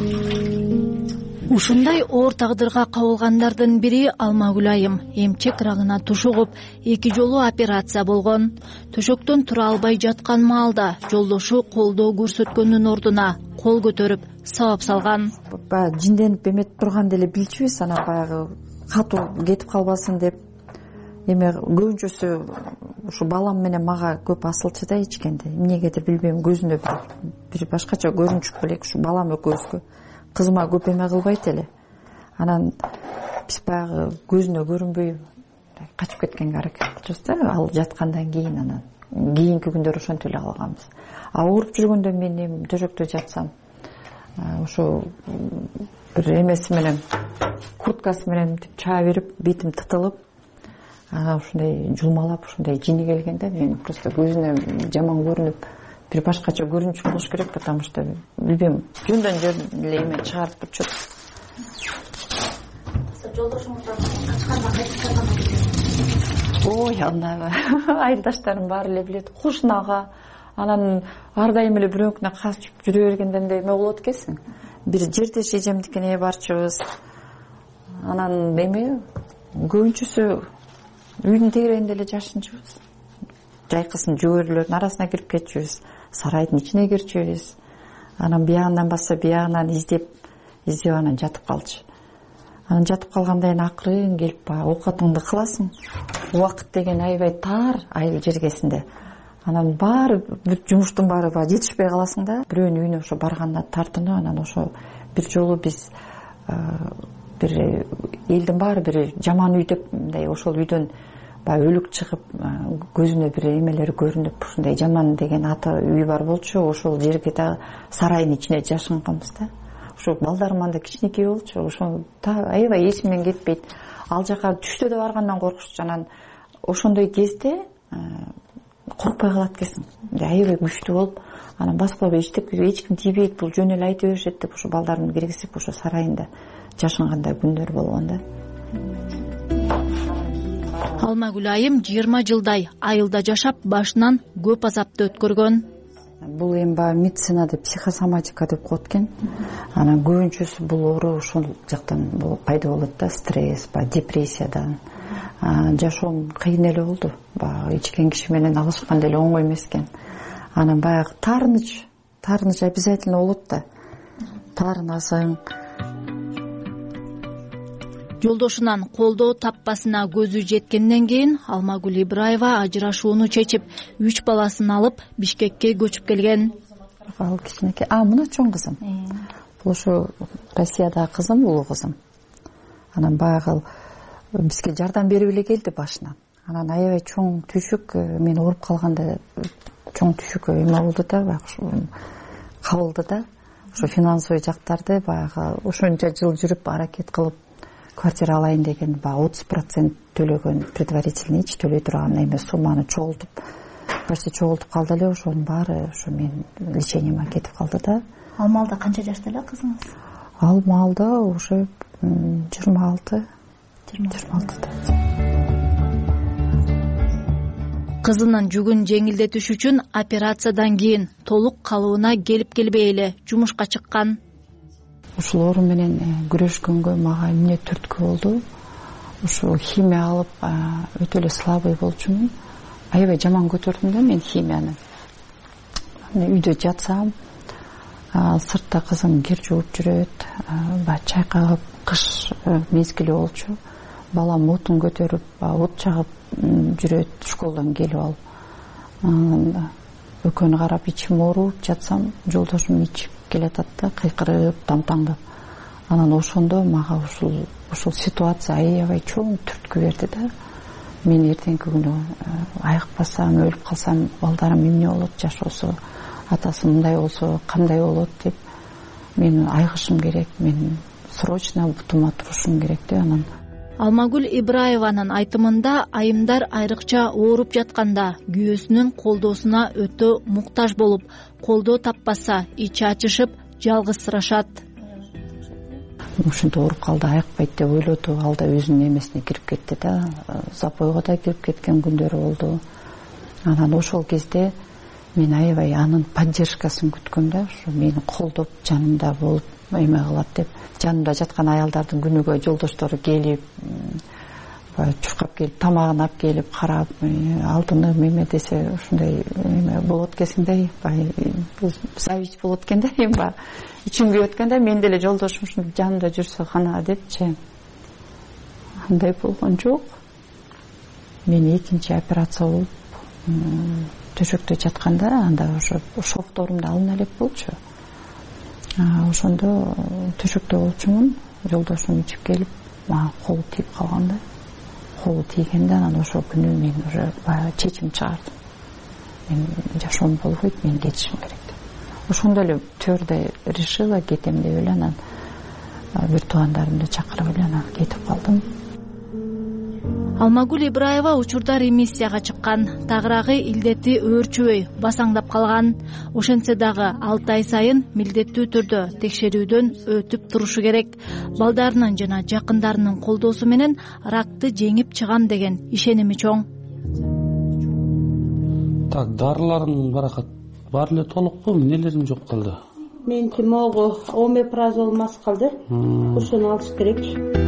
Ушундай оор тагдырга кабылгандардын бири Алмагүл айым. Эмчек рагына тушугуп, эки жолу операция болгон. Төшөктөн тура албай жаткан маалда жолдошу колдоо көрсөткөндүн ордуна кол көтөрүп сабап салган. Баягы жинденип эметип турган деле билчүбүз, анан баягы катуу кетип калбасын деп. Эми көбүнчөсү ушу балам менен мага көп асылчу да ичкенде. Эмнегедир билбейм, көзүнө бир башкача көрүнүш белек ушу балам экөөбүзгө. Кызыма көп эме кылбайт эле. Анан биз баягы көзүнө көрүнбөй качып кеткенге аракет кылчубуз да, ал жаткандан кийин анан кийинки күндөр ошентип эле калганбыз. А ооруп жүргөндө мен эми төшөктө жатсам, ошо бир эмеси менен, курткасы менен чаа берип, бетим тытылып, ушундай жулмалап, ушундай жини келгенде мен просто көзүнө жаман көрүнүп, бир башкача көрүнүш болуш керек, потому что билбейм, жөндөн жөн эле эме чыгарып турчу. Жолдошуңуздан качканда кайтып Ой, аны айылдаштарым баары эле билет. Кушнага, анан ар дайым эле бирөөнкүнө качып жүрө бергенде эмне болот экенсиң? Бир жердеш эжемдикине барчыбыз. Анан эме көбүнчөсү үйдүн тегерегинде эле жашынчубуз. Жайкысын жөбөрүлөрдүн арасына кирип кетчүбүз. Сарайдын ичине кирчүбүз. Анан биягынан баса биягынан издеп, издеп анан жатып калчу. Анан жатып калгандан кийин акырын келип ба оокатыңды кыласың. Убакыт деген аябай тар айыл жергесинде. Анан баары бир жумуштун баары ба жетишпей каласың да. Бирөөнүн үйүнө ошо барганда тартынуу, анан ошо бир жолу биз бир элдин баары бир жаман үй деп, мындай ошол үйдөн баягы өлүк чыгып, көзүнө бир эмелер көрүнүп, ушундай жаман деген аты үй бар болчу. Ошол жерге да сарайдын ичине жашынганбыз да. Ошо балдарым анда кичинекей болчу. Ошо аябай эсимден кетпейт. Ал жака түштө да баргандан коркучу. Анан ошондой кезде коркпой калат экенсиң. Аябай күчтүү болуп, анан баспап эчтеп эч ким тийбейт, бул жөн эле айта беришет деп ошо балдарымды киргизип ошо сарайында жашынгандай күндөр болгон да. Алмагүл айым жыйырма жылдай айылда жашап, башынан көп азапты өткөргөн. Бул эми баягы медицинада психосоматика деп коет экен. Анан көбүнчөсү бул оору ошол жактан пайда болот да, стресс, баягы депрессиядан. жашоом кыйын эле болду. Баягы ичкен киши менен алышкан деле оңой эмес экен. Анан баягы таарыныч, таарыныч обязательно болот да. Таарынасың. Жолдошунан колдоо таппасына көзү жеткенден кийин Алмагүл Ибраева ажырашууну чечип, үч баласын алып Бишкекке көчүп келген. Ал кичинекей, а мына чоң кызым. Бул ушу Россиядагы кызым, улуу кызым. Анан баягы бизге жардам берип эле келди башынан. Анан аябай чоң түшүк, мен ооруп калганда чоң түшүк эме болду да, баягы кабылды да. Ошо финансовый жактарды баягы ошончо жыл жүрүп аракет кылып квартира алайын деген, баягы отуз процент төлөгөн предварительныйчи төлөй турган эме сумманы чогултуп, почти чогултуп калды эле. Ошонун баары ошо мен лечениеме кетип калды да. Ал маалда канча жашта эле кызыңыз? Ал маалда уже жыйырма алты. жыйырма алтыда. Кызынын жүгүн жеңилдетиш үчүн операциядан кийин толук калыбына келип келбей эле жумушка чыккан. Ушул оору менен күрөшкөнгө мага эмне түрткү болду. Ушу химия алып өтө эле слабый болчумун. Аябай жаман көтөрдүм да мен химияны. Үйдө жатсам, сыртта кызым кир жууп жүрөт, баягы чайкагып, кыш мезгили болчу. Балам отун көтөрүп, от чагып жүрөт школдан келип алып. Өкөнү карап ичим ооруп жатсам, жолдошум ичип келатат да, кыйкырып, тамтаңдап. Анан ошондо мага ушул ушул ситуация аябай чоң түрткү берди да. Мен эртеңки күнү айыкпасам, өлүп калсам, балдарым эмне болот, жашоосу, атасы мындай болсо кандай болот деп мен айыгышым керек, мен срочно бутума турушум керек деп. Анан Алмагүл Ибраеванын айтымында айымдар айрыкча ооруп жатканда күйөөсүнүн колдоосуна өтө муктаж болуп, колдоо таппаса ичи ачышып, жалгызсырашат. Ушинтип ооруп калды, айыкпайт деп ойлоду. Ал да өзүнүн эмесине кирип кетти да. Запойго да кирип кеткен күндөрү болду. Анан ошол кезде мен аябай анын поддержкасын күткөм да, ушу мени колдоп, жанымда болуп эме кылат деп. Жанымда жаткан аялдардын күнүгө жолдоштору келип, чуркап келип, тамагын алып келип, карап, алтыны эме десе ушундай эме болот экенсиң да, бул зависть болот экен да, эми баягы ичим күйүп өткөндө мен деле жолдошум ушинтип жанымда жүрсө кана депчи. Андай болгон жок. Мен экинчи операция болуп төшөктө жатканда, анда ошо шовторумду алына элек болчу. Ошондо төшөктө болчумун, жолдошум ичип келип, мага колу тийип калганда, колу тийгенде анан ошол күнү мен уже баягы чечим чыгардым. Мен жашоом болбойт, мен кетишим керек деп. Ошондо эле твердо решила кетем деп эле анан бир туугандарымды чакырып эле анан кетип калдым. Алмагүл Ибраева учурда ремиссияга чыккан, тагыраагы илдети өөрчүбөй басаңдап калган. Ошентсе дагы алты ай сайын милдеттүү түрдө текшерүүдөн өтүп турушу керек. Балдарынын жана жакындарынын колдоосу менен ракты жеңип чыгам деген ишеними чоң. Так, дарыларым баракат бар эле толукпу, эмнелерим жок калды? Менчи могу омепразол мас калды. Ошону алыш керек.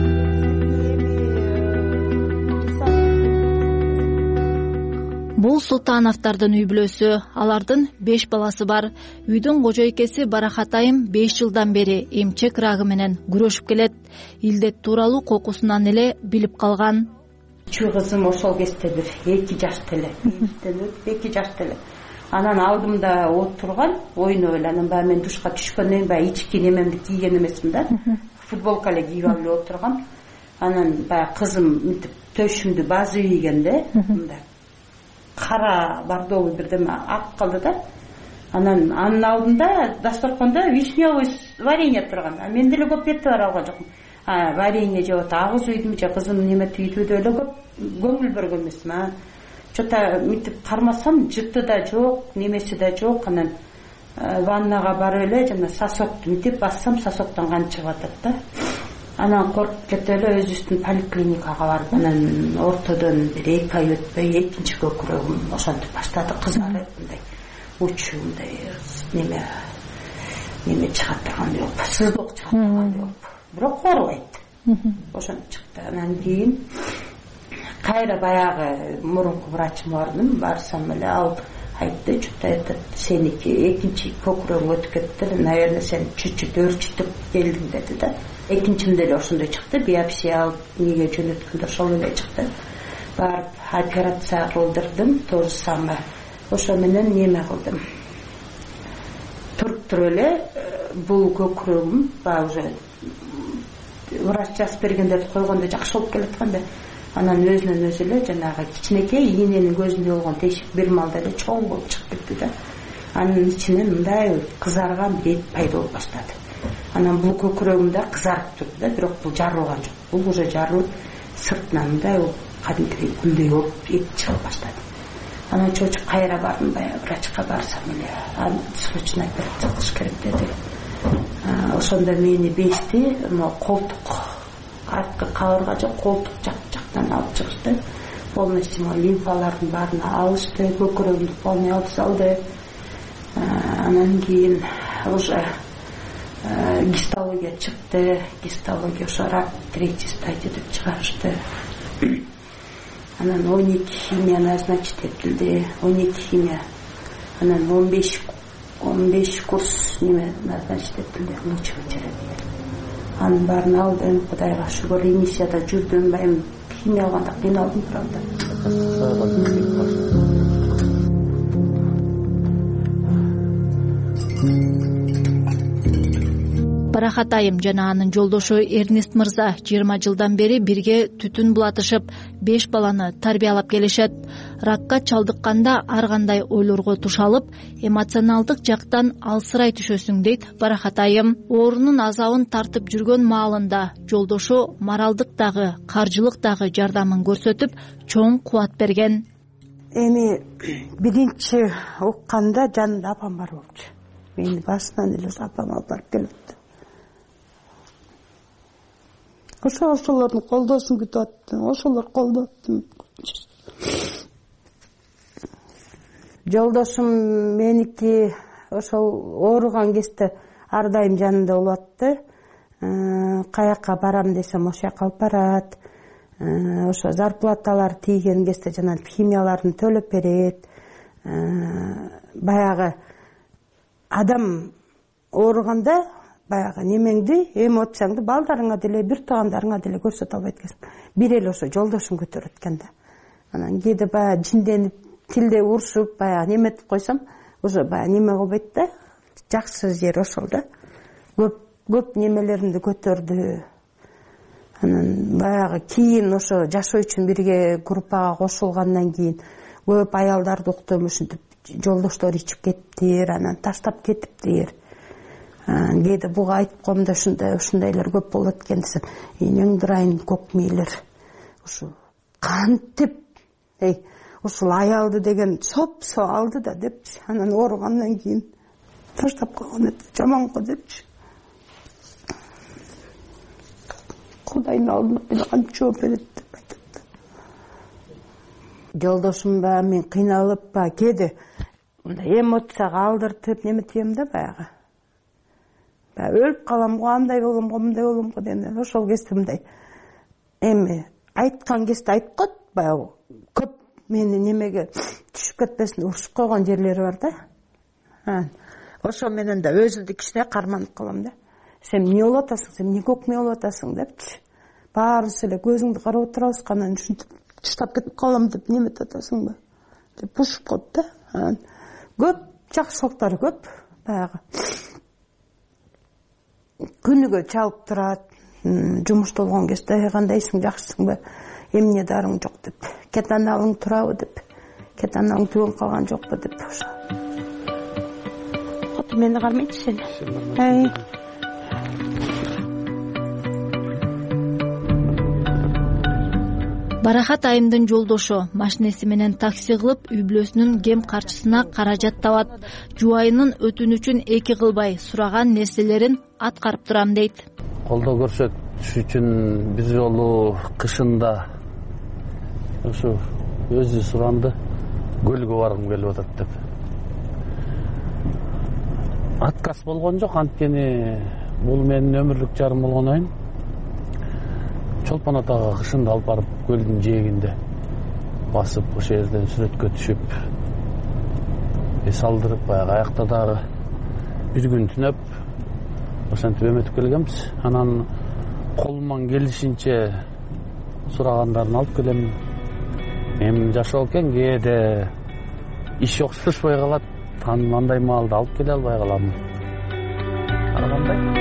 Бул Султановдордун үй бүлөсү, алардын беш баласы бар. Үйдүн кожойкеси Барахат айым беш жылдан бери эмчек рагы менен күрөшүп келет. Илдет тууралуу кокусунан эле билип калган. Чүй кызым ошол кезде бир эки жашта эле, эки жашта эле. Анан алдымда отурган, ойноп эле, анан баягы мен душка түшкөндөн кийин баягы ички немемди кийген эмесмин да. Футболка эле кийип алып эле отургам. Анан баягы кызым мынтип төшүмдү базы ийгенде, мындай кара бордовый бирдеме ак калды да. Анан анын алдында дасторкондо вишневый варенье турган. Мен деле көп этибар алган жокмун. А, варенье жеп атат, агыз үйдүм же кызым неме түйдү деле көп көңүл бергөн эмесмин. Чота мынтип кармасам жыты да жок, немеси да жок. Анан ваннага барып эле жана сосокту мынтип бассам, сосоктон кан чыгып атат да. Анан коркуп кетип эле өзүбүздүн поликлиникага барып, анан ортодон бир эки ай өтпөй экинчи көкүрөгүм ошентип баштады, кызарып мындай учу мындай неме неме чыгат турган жок, сыздык чыгат турган жок, бирок оорубайт. Ошентип чыкты. Анан кийин кайра баягы мурунку врачым бардым, барсам эле ал айтты, что-то этот сеники экинчи көкүрөгүң өтүп кетти, наверное сен чуть-чуть өөрчүтүп келдиң деди да. Экинчимде эле ошондой чыкты, биопсия алып эмнеге жөнөткөндө ошол эле чыкты. Барып операция кылдырдым, тоже самое. Ошо менен неме кылдым. Туруп туруп эле бул көкүрөгүм баягы уже врач жазып бергендерди койгондо жакшы болуп келаткан да. Анан өзүнөн өзү эле жанагы кичинекей ийненин көзүндө болгон тешик бир маалда эле чоң болуп чыгып кетти да. Анын ичинен мындай кызарган бет пайда болуп баштады. Анан бул көкүрөгүмдө кызарып турду да, бирок бул жарылган жок. Бул уже жарылып сыртынан мындай кадимки гүлдөй болуп эт чыгып баштады. Анан чочуп кайра бардым, баягы врачка барсам эле, аны срочно операция кылыш керек деди. Ошондо мени бешти, но колтук арткы кабырга жок, колтук жак жактан алып чыгышты. Полностью лимфалардын баарын алышты, көкүрөгүмдү полный алып салды. Анан кийин уже гистология чыкты, гистология ошо рак третий стадия деп чыгарышты. Анан он эки химия назначить этилди, он эки химия. Анан он беш он беш курс неме назначить этилди, лучевой терапия. Анын баарын алдым, Кудайга шүгүр, ремиссияда жүрдүм, эми химия алганда кыйналдым, правда. Барахат айым жана анын жолдошу Эрнест мырза жыйырма жылдан бери бирге түтүн булатышып, беш баланы тарбиялап келишет. Ракка чалдыкканда ар кандай ойлорго тушалып, эмоционалдык жактан алсырай түшөсүң дейт Барахат айым. Оорунун азабын тартып жүргөн маалында жолдошу моралдык дагы, каржылык дагы жардамын көрсөтүп, чоң кубат берген. Эми биринчи укканда жанымда апам бар болчу. Мени башынан эле апам алып барып келипти. Ошо ошолордун колдоосун күтүп аттым, ошолор колдоп аттым. Жолдошум меники ошол ооруган кезде ар дайым жанында болуп атты. Каяка барам десем ошол жака алып барат. Ошо зарплаталар тийген кезде жана химияларын төлөп берет. Баягы адам ооруганда баягы немеңди, эмоцияңды балдарыңа деле, бир туугандарыңа деле көрсөтө албайт экенсиң. Бир эле ошо жолдошум көтөрөт экен да. Анан кээде баягы жинденип, тилде урушуп, баягы неметип койсом, уже баягы неме кылбайт да. Жакшы жери ошол да. Көп көп немелеримди көтөрдү. Анан баягы кийин ошо жашоо үчүн бирге группага кошулгандан кийин көп аялдарды уктум, ушинтип жолдоштор ичип кеттир, анан таштап кетиптир. Кээде буга айтып коем да, ушундай ушундайлар көп болот экен десем, энең дырайын көк мээлер. Ушу кантип, эй, ушул аялды деген сопсо алды да депчи. Анан ооругандан кийин таштап койгон эт, жаман го депчи. Кудайдын алдында кантип жооп берет деп айтат. Жолдошум ба мен кыйналып ба кээде мындай эмоцияга алдыртып неметем да баягы. Ба өлүп калам го, андай болом го, мындай болом го деген. Ошол кезде мындай эми айткан кезде айтып коет, баягы көп мени немеге түшүп кетпесин урушуп койгон жерлери бар да. Ошо менен да өзүмдү кичине карманып калам да. Сен эмне болуп атасың, сен эмне көк эмне болуп атасың депчи. Баарысы эле көзүңдү карап отурабызга, анан ушинтип таштап кетип калам деп неметип атасыңбы деп урушуп коет да. Көп жакшылыктары көп баягы. Күнүгө чалып турат, жумушта болгон кезде кандайсың, жакшысыңбы, эмне дарың жок деп, кетаналың турабы деп, кетаналың түгөн калган жокпу деп. Аты мени кармайчы сени. Барахат айымдын жолдошу машинеси менен такси кылып, үй бүлөсүнүн кем карчысына каражат табат. Жубайынын өтүнүчүн эки кылбай, сураган нерселерин аткарып турам дейт. Колдоо көрсөтүш үчүн бир жолу кышында ушу өзү суранды, көлгө баргым келип атат деп. Отказ болгон жок, анткени бул менин өмүрлүк жарым болгон оюн. Чолпон атага кышында алып барып көлдүн жээгинде басып ошол жерден сүрөткө түшүп эс алдырып баягы аякта дагы бир күн түнөп ошентип эметип келгенбиз. Анан колуман келишинче сурагандарын алып келем. Эми жашоо экен, кээде иш окшошпой калат, анан андай маалда алып келе албай калам. Ар кандай?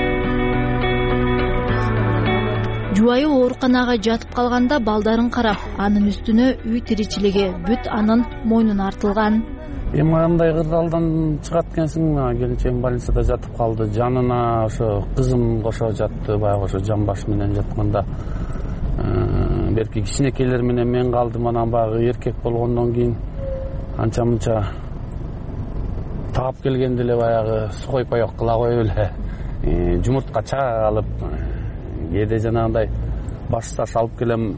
Жубайы ооруканага жатып калганда балдарын карап, анын үстүнө үй тиричилиги бүт анын мойнуна артылган. Эми андай кырдаалдан чыгат экенсиң, келинчегим больницада жатып калды. Жанына ошо кызым кошо жатты, баягы ошо жамбаш менен жатканда. Берки кичинекейлер менен мен калдым. Анан баягы эркек болгондон кийин анча мынча таап келгенде эле баягы сухой паёк кыла коюп эле жумуртка чаак алып, кээде жанагындай баш таш алып келем,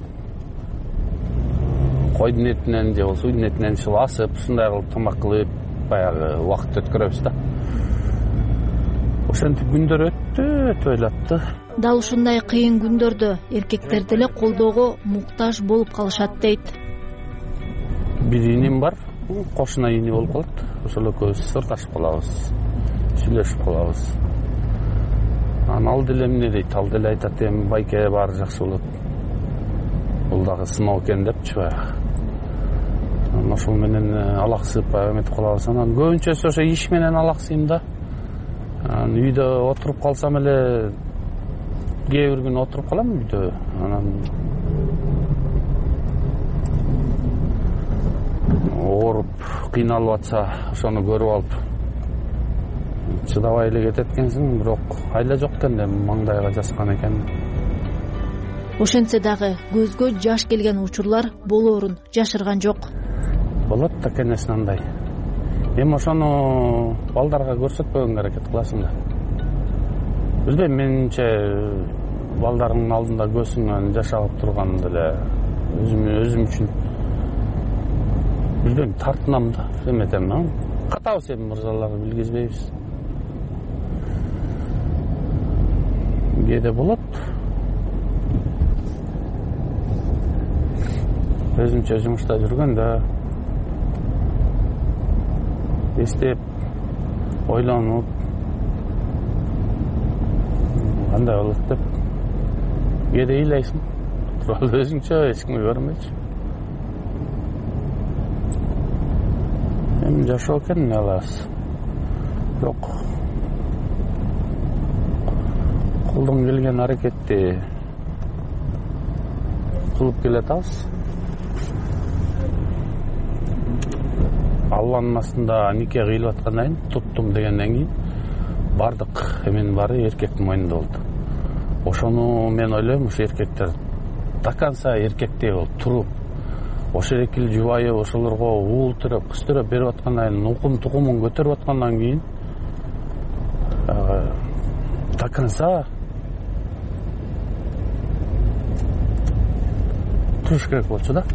койдун этинен же болбосо уйдун этинен ушул асып, ушундай кылып тамак кылып баягы убакыт өткөрөбүз да. Ошентип күндөр өттү, өтүп элатты. Дал ушундай кыйын күндөрдө эркектер деле колдоого муктаж болуп калышат дейт. Бир иним бар, кошуна ини болуп калат. Ошол экөөбүз сырдашып калабыз, сүйлөшүп калабыз. Анан ал деле эмне дейт, ал деле айтат, эми байке баары жакшы болот. Бул дагы сыноо экен депчи баягы. Анан ошол менен алаксып эметип калабыз. Анан көбүнчөсү ошо иш менен алаксыйм да. Анан үйдө отуруп калсам эле, кээ бир күн отуруп калам үйдө. Анан ооруп, кыйналып атса, ошону көрүп алып чыдабай эле кетет экенсиң, бирок айла жок экен да, маңдайга жазган экен. Ошентсе дагы көзгө жаш келген учурлар болоорун жашырган жок. Болот да кенесин андай. Эми ошону балдарга көрсөтпөгөнгө аракет кыласың да. Билбейм, менимче балдарыңдын алдында көзүңөн жаш агып турган деле өзүм өзүм үчүн билбейм, тартынам да. Эметем, катабыз эми мырзалар, билгизбейбиз. Кээде болот. Өзүмчө жумушта жүргөндө эстеп, ойлонуп, кандай болот деп кээде ыйлайсың. Тууралуу өзүңчө эч кимге көрмөйчү. Эми жашоо экен, эмне кылабыз? Бирок колдон келген аракетти кылып келатабыз. Алланын астында нике кыйлып аткандан кийин, туттум дегенден кийин бардык эменин баары эркектин мойнунда болду. Ошону мен ойлойм, ушу эркектер до конца эркектей болуп туруп, ошол экил жубайы ошолорго уул төрөп, кыз төрөп берип аткандан кийин, укум тукумун көтөрүп аткандан кийин до конца туруш керек болчу да.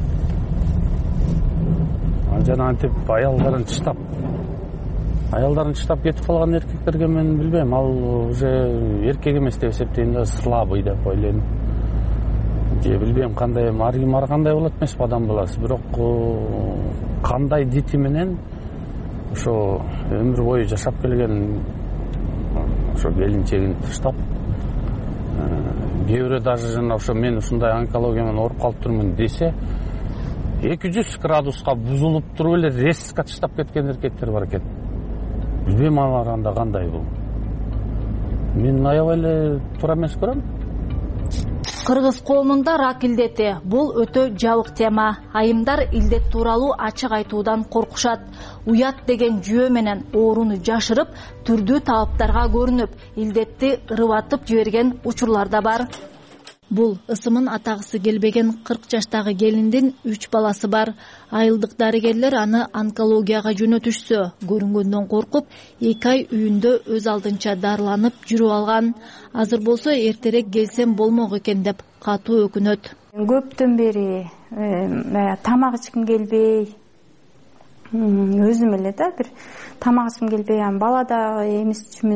Жана антип аялдарын чыштап аялдарын чыштап кетип калган эркектерге мен билбейм, ал уже эркек эмес деп эсептейм да, слабый деп ойлойм. Же билбейм кандай, ар ким ар кандай болот эмес адам баласы, бирок кандай дити менен ошо өмүр бою жашап келген ошо келинчегин таштап, кээ бирөө даже жана ошо мен ушундай онкология менен ооруп калып турмун десе, эки жүз градуска бузулуп туруп эле резко таштап кеткен эркектер бар экен. Билбейм алар анда кандай бул. Мен аябай эле туура эмес көрөм. Кыргыз коомунда рак илдети бул өтө жабык тема. Айымдар илдет тууралуу ачык айтуудан коркушат. Уят деген жүйө менен ооруну жашырып, түрдүү талаптарга көрүнүп, илдетти ырыбатып жиберген учурлар да бар. Бул ысымын атагысы келбеген кырк жаштагы келиндин үч баласы бар. Айылдык дарыгерлер аны онкологияга жөнөтүшсө, көрүнгөндөн коркуп, эки ай үйүндө өз алдынча дарыланып жүрүп алган. Азыр болсо эртерээк келсем болмок экен деп катуу өкүнөт. Көптөн бери тамак ичким келбей, өзүм эле да бир тамак ичким келбей, бала да эмес үчүмүн,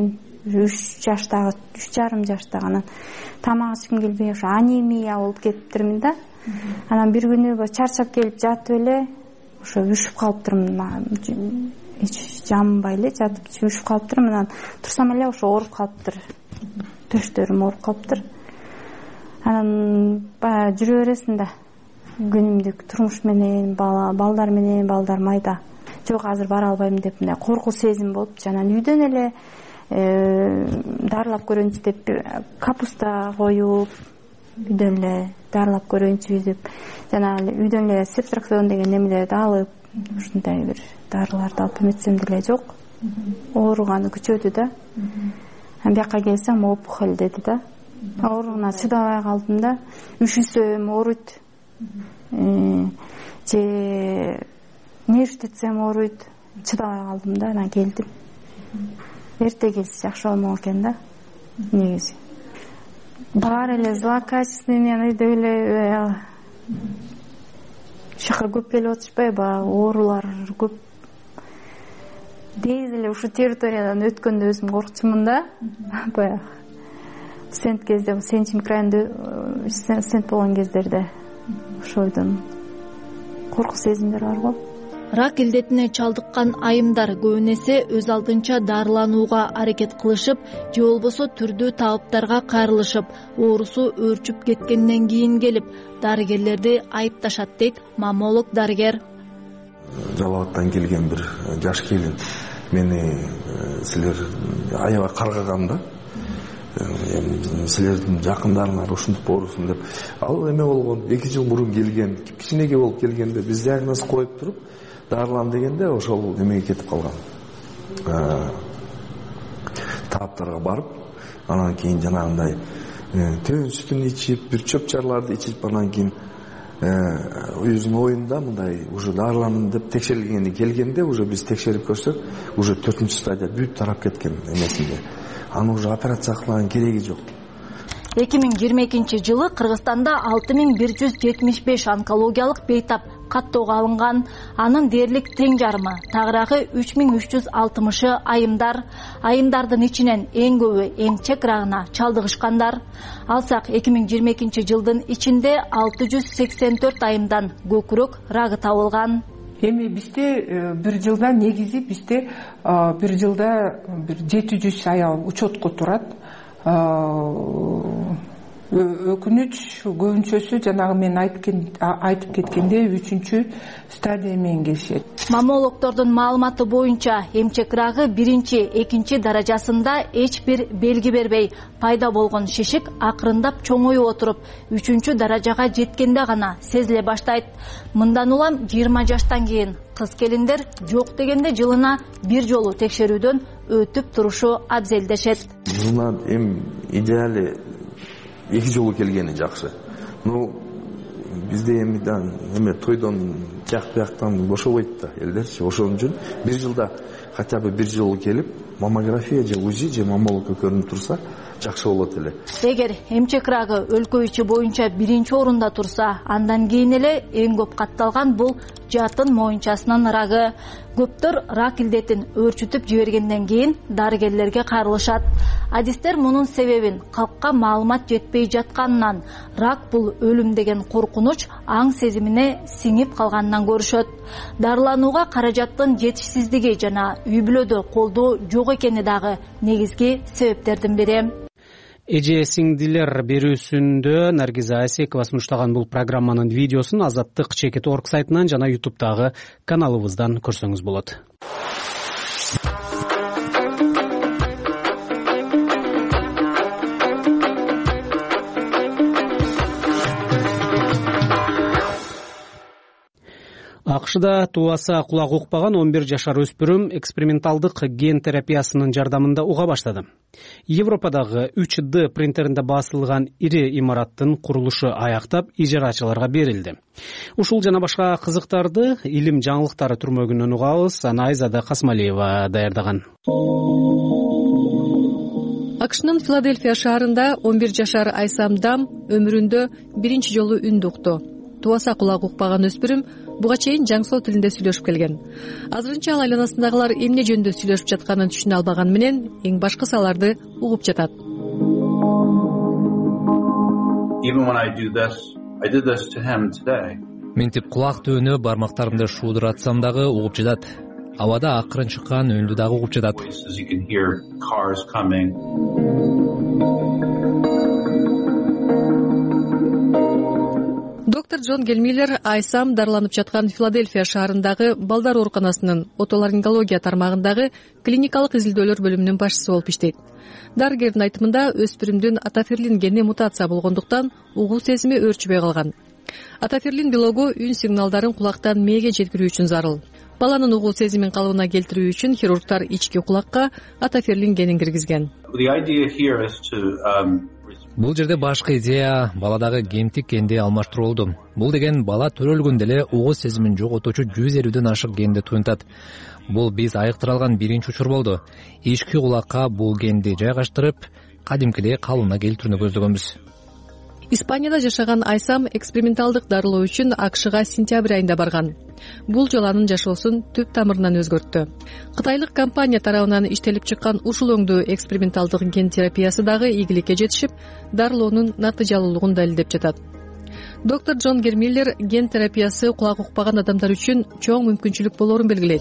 үч жаштагы үч жарым жаштагы анан тамак ичким келбей ошо анемия болуп кетиптирмин да. Анан бир күнү чарчап келип жатып эле ошо үшүп калыптырмын. Эч жамбай эле жатып үшүп калыптырмын. Анан турсам эле ошо ооруп калыптыр. Төштөрүм ооруп калыптыр. Анан баягы жүрө бересиң да. Күнүмдүк турмуш менен, бала, балдар менен, балдар майда. Жок, азыр бара албайм деп мындай коркуу сезим болуп, анан үйдөн эле дарылап көрөйүнчү деп капуста коюп, үйдөн эле дарылап көрөйүнчү деп, жана үйдөн эле септраксон деген немелерди алып, ушундай бир дарыларды алып эметсем деле жок. Ооруганы күчөдү да. Анан бияка келсем опухоль деди да. Ооругуна чыдабай калдым да. Үшүсөм ооруйт. Же нерв детсем ооруйт. Чыдабай калдым да, анан келдим. Эрте келсе жакшы болмок экен да. Негизи. Баары эле злокачественный эле шака көп келип атышпайбы, оорулар көп. Дейиз эле ушу территориядан өткөндө өзүм коркчумун да. Баягы сент кезде, Сенчим крайында сент болгон кездерде ошойдон коркуу сезимдер бар го. Рак илдетине чалдыккан айымдар көбүнесе өз алдынча дарыланууга аракет кылышып, же болбосо түрдүү табыптарга кайрылышып, оорусу өөрчүп кеткенден кийин келип, дарыгерлерди айыпташат дейт маммолог дарыгер. Жалал Абадтан келген бир жаш келин мени силер аябай каргаган да. Силердин жакындарыңар ушинтип оорусун деп. Ал эме болгон, эки жыл мурун келген, кичинекей болуп келгенде биз диагноз коюп туруп дарылан дегенде ошол эмеге кетип калган. Таптарга барып, анан кийин жанагындай төн сүтүн ичип, бир чөп-чарларды ичип, анан кийин өзүнүн оюнда мындай уже дарыландым деп текшерилгени келгенде, уже биз текшерип көрсөк, уже төртүнчү стадия бүт тарап кеткен эмесинде. Аны уже операция кылган кереги жок. эки миң жыйырма экинчи жылы Кыргызстанда алты миң бир жүз жетимиш беш онкологиялык бейтап каттоого алынган. Анын дээрлик тең жарымы, тагыраагы үч миң үч жүз алтымышы айымдар. Айымдардын ичинен эң көбү эмчек рагына чалдыгышкандар. Алсак эки миң жыйырма экинчи жылдын ичинде алты жүз сексен төрт айымдан көкүрөк рагы табылган. Эми бизде бир жылда негизи бизде бир жылда бир жети жүз аял учетко турат. Өкүнүч көбүнчөсү жанагы мен айтып кеткенде үчүнчү стадия менен келишет. Маммологдордун маалыматы боюнча эмчек рагы биринчи, экинчи даражасында эч бир белги бербей, пайда болгон шишик акырындап чоңоюп отуруп, үчүнчү даражага жеткенде гана сезиле баштайт. Мындан улам жыйырма жаштан кийин кыз келиндер жок дегенде жылына бир жолу текшерүүдөн өтүп турушу абзелдешет. Жылына эми идеали эки жолу келгени жакшы. Ну бизде эми эме тойдон жак бияктан бошобойт да элдерчи. Ошон үчүн бир жылда хотя бы бир жолу келип, маммография же УЗИ же маммологко көрүнүп турса жакшы болот эле. Эгер эмчек рагы өлкө ичи боюнча биринчи орунда турса, андан кийин эле эң көп катталган бул жатын моюнчасынын рагы. Көптөр рак илдетин өөрчүтүп жибергенден кийин дарыгерлерге кайрылышат. Адистер мунун себебин калкка маалымат жетпей жатканынан, рак бул өлүм деген коркунуч аң сезимине сиңип калганынан көрүшөт. Дарыланууга каражаттын жетишсиздиги жана үй бүлөдө колдоо жок экени дагы негизги себептердин бири. Эже сиңдилер берүүсүндө Наргиза Асекова сунуштаган бул программанын видеосун Азаттык чекит точка орг сайтынан жана ютубтагы каналыбыздан көрсөңүз болот. АКШда тубаса кулак укпаган он бир жашар өспүрүм эксперименталдык ген терапиясынын жардамында уга баштады. Европадагы үч дэ принтеринде басылган ири имараттын курулушу аяктап, ижарачыларга берилди. Ушул жана башка кызыктарды илим жаңылыктары түрмөгүнөн угабыз. Аны Айзада Касмалиева даярдаган. АКШнын Филадельфия шаарында он бир жашар Айсам Дам өмүрүндө биринчи жолу үн укту. Тубаса кулак укпаган өспүрүм буга чейин жаңсоо тилинде сүйлөшүп келген. Азырынча ал айланасындагылар эмне жөнүндө сүйлөшүп жатканын түшүнө албаганы менен эң башкысы аларды угуп жатат. Мынтип кулак түбүнө бармактарымды шуудуратсам дагы угуп жатат. Абада акырын чыккан үндү дагы угуп жатат. Доктор Джон Гельмиллер Айсам дарыланып жаткан Филадельфия шаарындагы балдар ооруканасынын отоларингология тармагындагы клиникалык изилдөөлөр бөлүмүнүн башчысы болуп иштейт. Дарыгердин айтымында өспүрүмдүн атаферлин гени мутация болгондуктан угуу сезими өөрчүбөй калган. Атаферлин белогу үн сигналдарын кулактан мээге жеткирүү үчүн зарыл. Баланын угуу сезимин калыбына келтирүү үчүн хирургтар ички кулакка атаферлин генин киргизген. Бул жерде башкы идея баладагы гендик генди алмаштыруу болду. Бул деген бала төрөлгөндө эле угуу сезимин жоготуучу жүз элүүдөн ашык генди туюнтат. Бул биз айыктыра алган биринчи учур болду. Ички кулакка бул генди жайгаштырып, кадимкидей калыбына келтирүүнү көздөгөнбүз. Испанияда жашаган Айсам эксперименталдык дарылоо үчүн АКШга сентябрь айында барган. Бул жолу анын жашоосун түп тамырынан өзгөрттү. Кытайлык компания тарабынан иштелип чыккан ушул өңдүү эксперименталдык ген терапиясы дагы ийгиликке жетишип, дарылоонун натыйжалуулугун далилдеп жатат. Доктор Джон Гельмиллер ген терапиясы кулак укпаган адамдар үчүн чоң мүмкүнчүлүк болоорун белгилейт.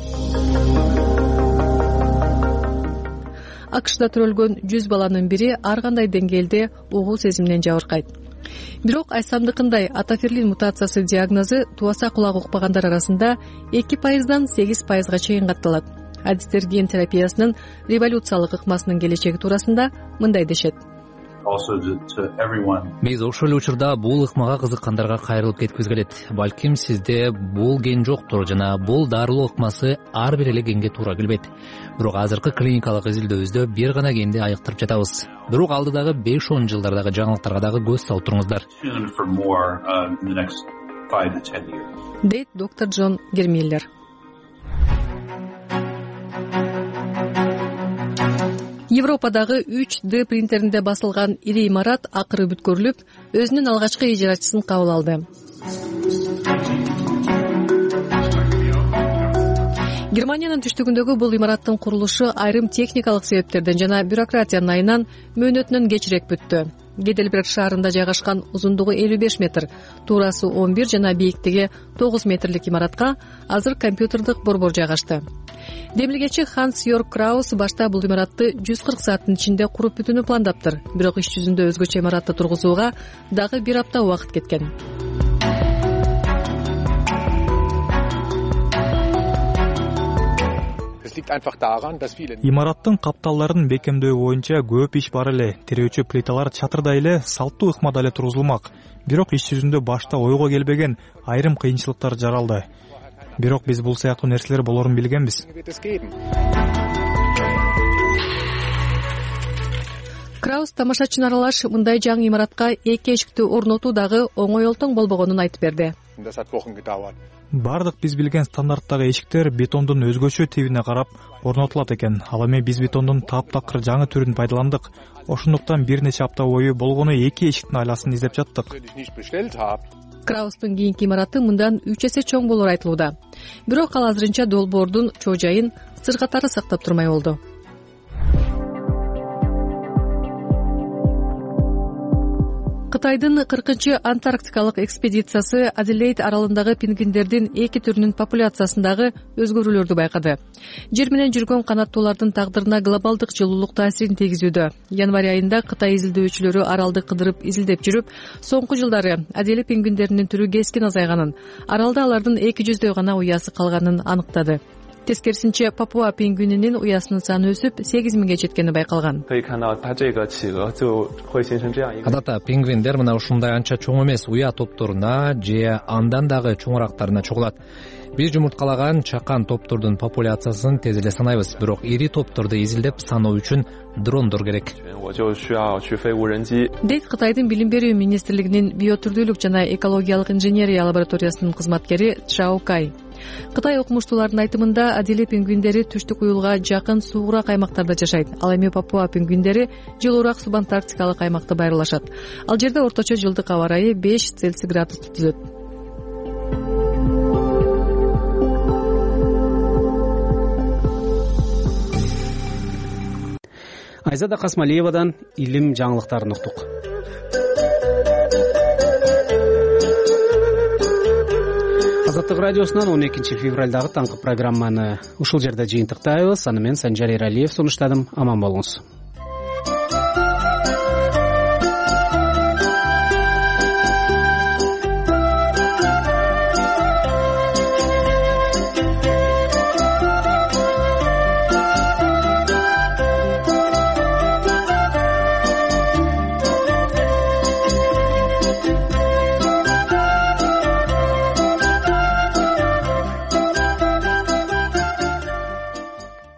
АКШда төрөлгөн жүз баланын бири ар кандай деңгээлде угуу сезиминен жабыркайт. Бирок Айсамдыкындай атаферлин мутациясы диагнозу туаса кулак укпагандар арасында эки пайыздан сегиз пайызга чейин катталат. Адистер ген терапиясынын революциялык ыкмасынын келечеги туурасында мындай дешет. Биз ошол учурда бул ыкмага кызыккандарга кайрылып кеткибиз келет. Балким сизде бул ген жоктур жана бул дарылоо ыкмасы ар бир эле генге туура келбейт. Бирок азыркы клиникалык изилдөөбүздө бир гана генди айыктырып жатабыз. Бирок алдыдагы беш он жылдардагы жаңылыктарга дагы көз салып туруңуздар. Дейт доктор Джон Гельмиллер. Европадагы үч дэ принтеринде басылган ири имарат акыры бүткөрүлүп, өзүнүн алгачкы ижарачысын кабыл алды. Германиянын түштүгүндөгү бул имараттын курулушу айрым техникалык себептерден жана бюрократиянын айынан мөөнөтүнөн кечирээк бүттү. Гейдельберг шаарында жайгашкан узундугу элүү беш метр, туурасы он бир жана бийиктиги тогуз метрлик имаратка азыр компьютердик борбор жайгашты. Демилгечи Ханс Йорк Краус башта бул имаратты жүз кырк сааттын ичинде куруп бүтүүнү пландаптыр. Бирок иш жүзүндө өзгөчө имаратты тургузууга дагы бир апта убакыт кеткен. Имараттын капталдарын бекемдөө боюнча көп иш бар эле. Тирөөчү плиталар чатырдай эле, салттуу ыкмада эле тургузулмак. Бирок иш жүзүндө башта ойго келбеген айрым кыйынчылыктар жаралды. Бирок биз бул сыяктуу нерселер болорун билгенбиз. Краус тамашачыны аралаш мындай жаңы имаратка эки эшикти орнотуу дагы оңой олтоң болбогонун айтып берди. Бардык биз билген стандарттагы эшиктер бетондун өзгөчө тибине карап орнотулат экен. Ал эми биз бетондун таптакыр жаңы түрүн пайдаландык. Ошондуктан бир нече апта бою болгону эки эшиктин айласын издеп жаттык. Краустун кийинки имараты мындан үч эсе чоң болору айтылууда. Бирок ал азырынча долбоордун чоо жайын сыр катары сактап турмай болду. Кытайдын кыркынчы антарктикалык экспедициясы Аделейд аралындагы пингвиндердин эки түрүнүн популяциясындагы өзгөрүүлөрдү байкады. Жер менен жүргөн канаттуулардын тагдырына глобалдык жылуулук таасирин тийгизүүдө. Январь айында Кытай изилдөөчүлөрү аралды кыдырып изилдеп жүрүп, соңку жылдары Аделе пингвиндеринин түрү кескин азайганын, аралда алардын эки жүздөй гана уясы калганын аныктады. Тескерисинче Папуа пингвининин уясынын саны өсүп сегиз миңге жеткени байкалган. Адатта пингвиндер мына ушундай анча чоң эмес уя топторуна же андан дагы чоңураактарына чогулат. Биз жумурткалаган чакан топтордун популяциясын тез эле санайбыз, бирок ири топторду изилдеп саноо үчүн дрондор керек. Дейт Кытайдын билим берүү министрлигинин биотүрдүүлүк жана экологиялык инженерия лабораториясынын кызматкери Чао Кай. Кытай окумуштууларынын айтымында Аделе пингвиндери түштүк уюлга жакын суугураак аймактарда жашайт. Ал эми Папуа пингвиндери жылуураак субантарктикалык аймакта байырлашат. Ал жерде орточо жылдык аба ырайы беш Цельсий градус түзөт. Айзада Касмалиевадан илим жаңылыктарын уктук. Азаттык радиосунан он экинчи февралдагы таңкы программаны ушул жерде жыйынтыктайбыз. Аны мен Санжар Эралиев сунуштадым. Аман болуңуз.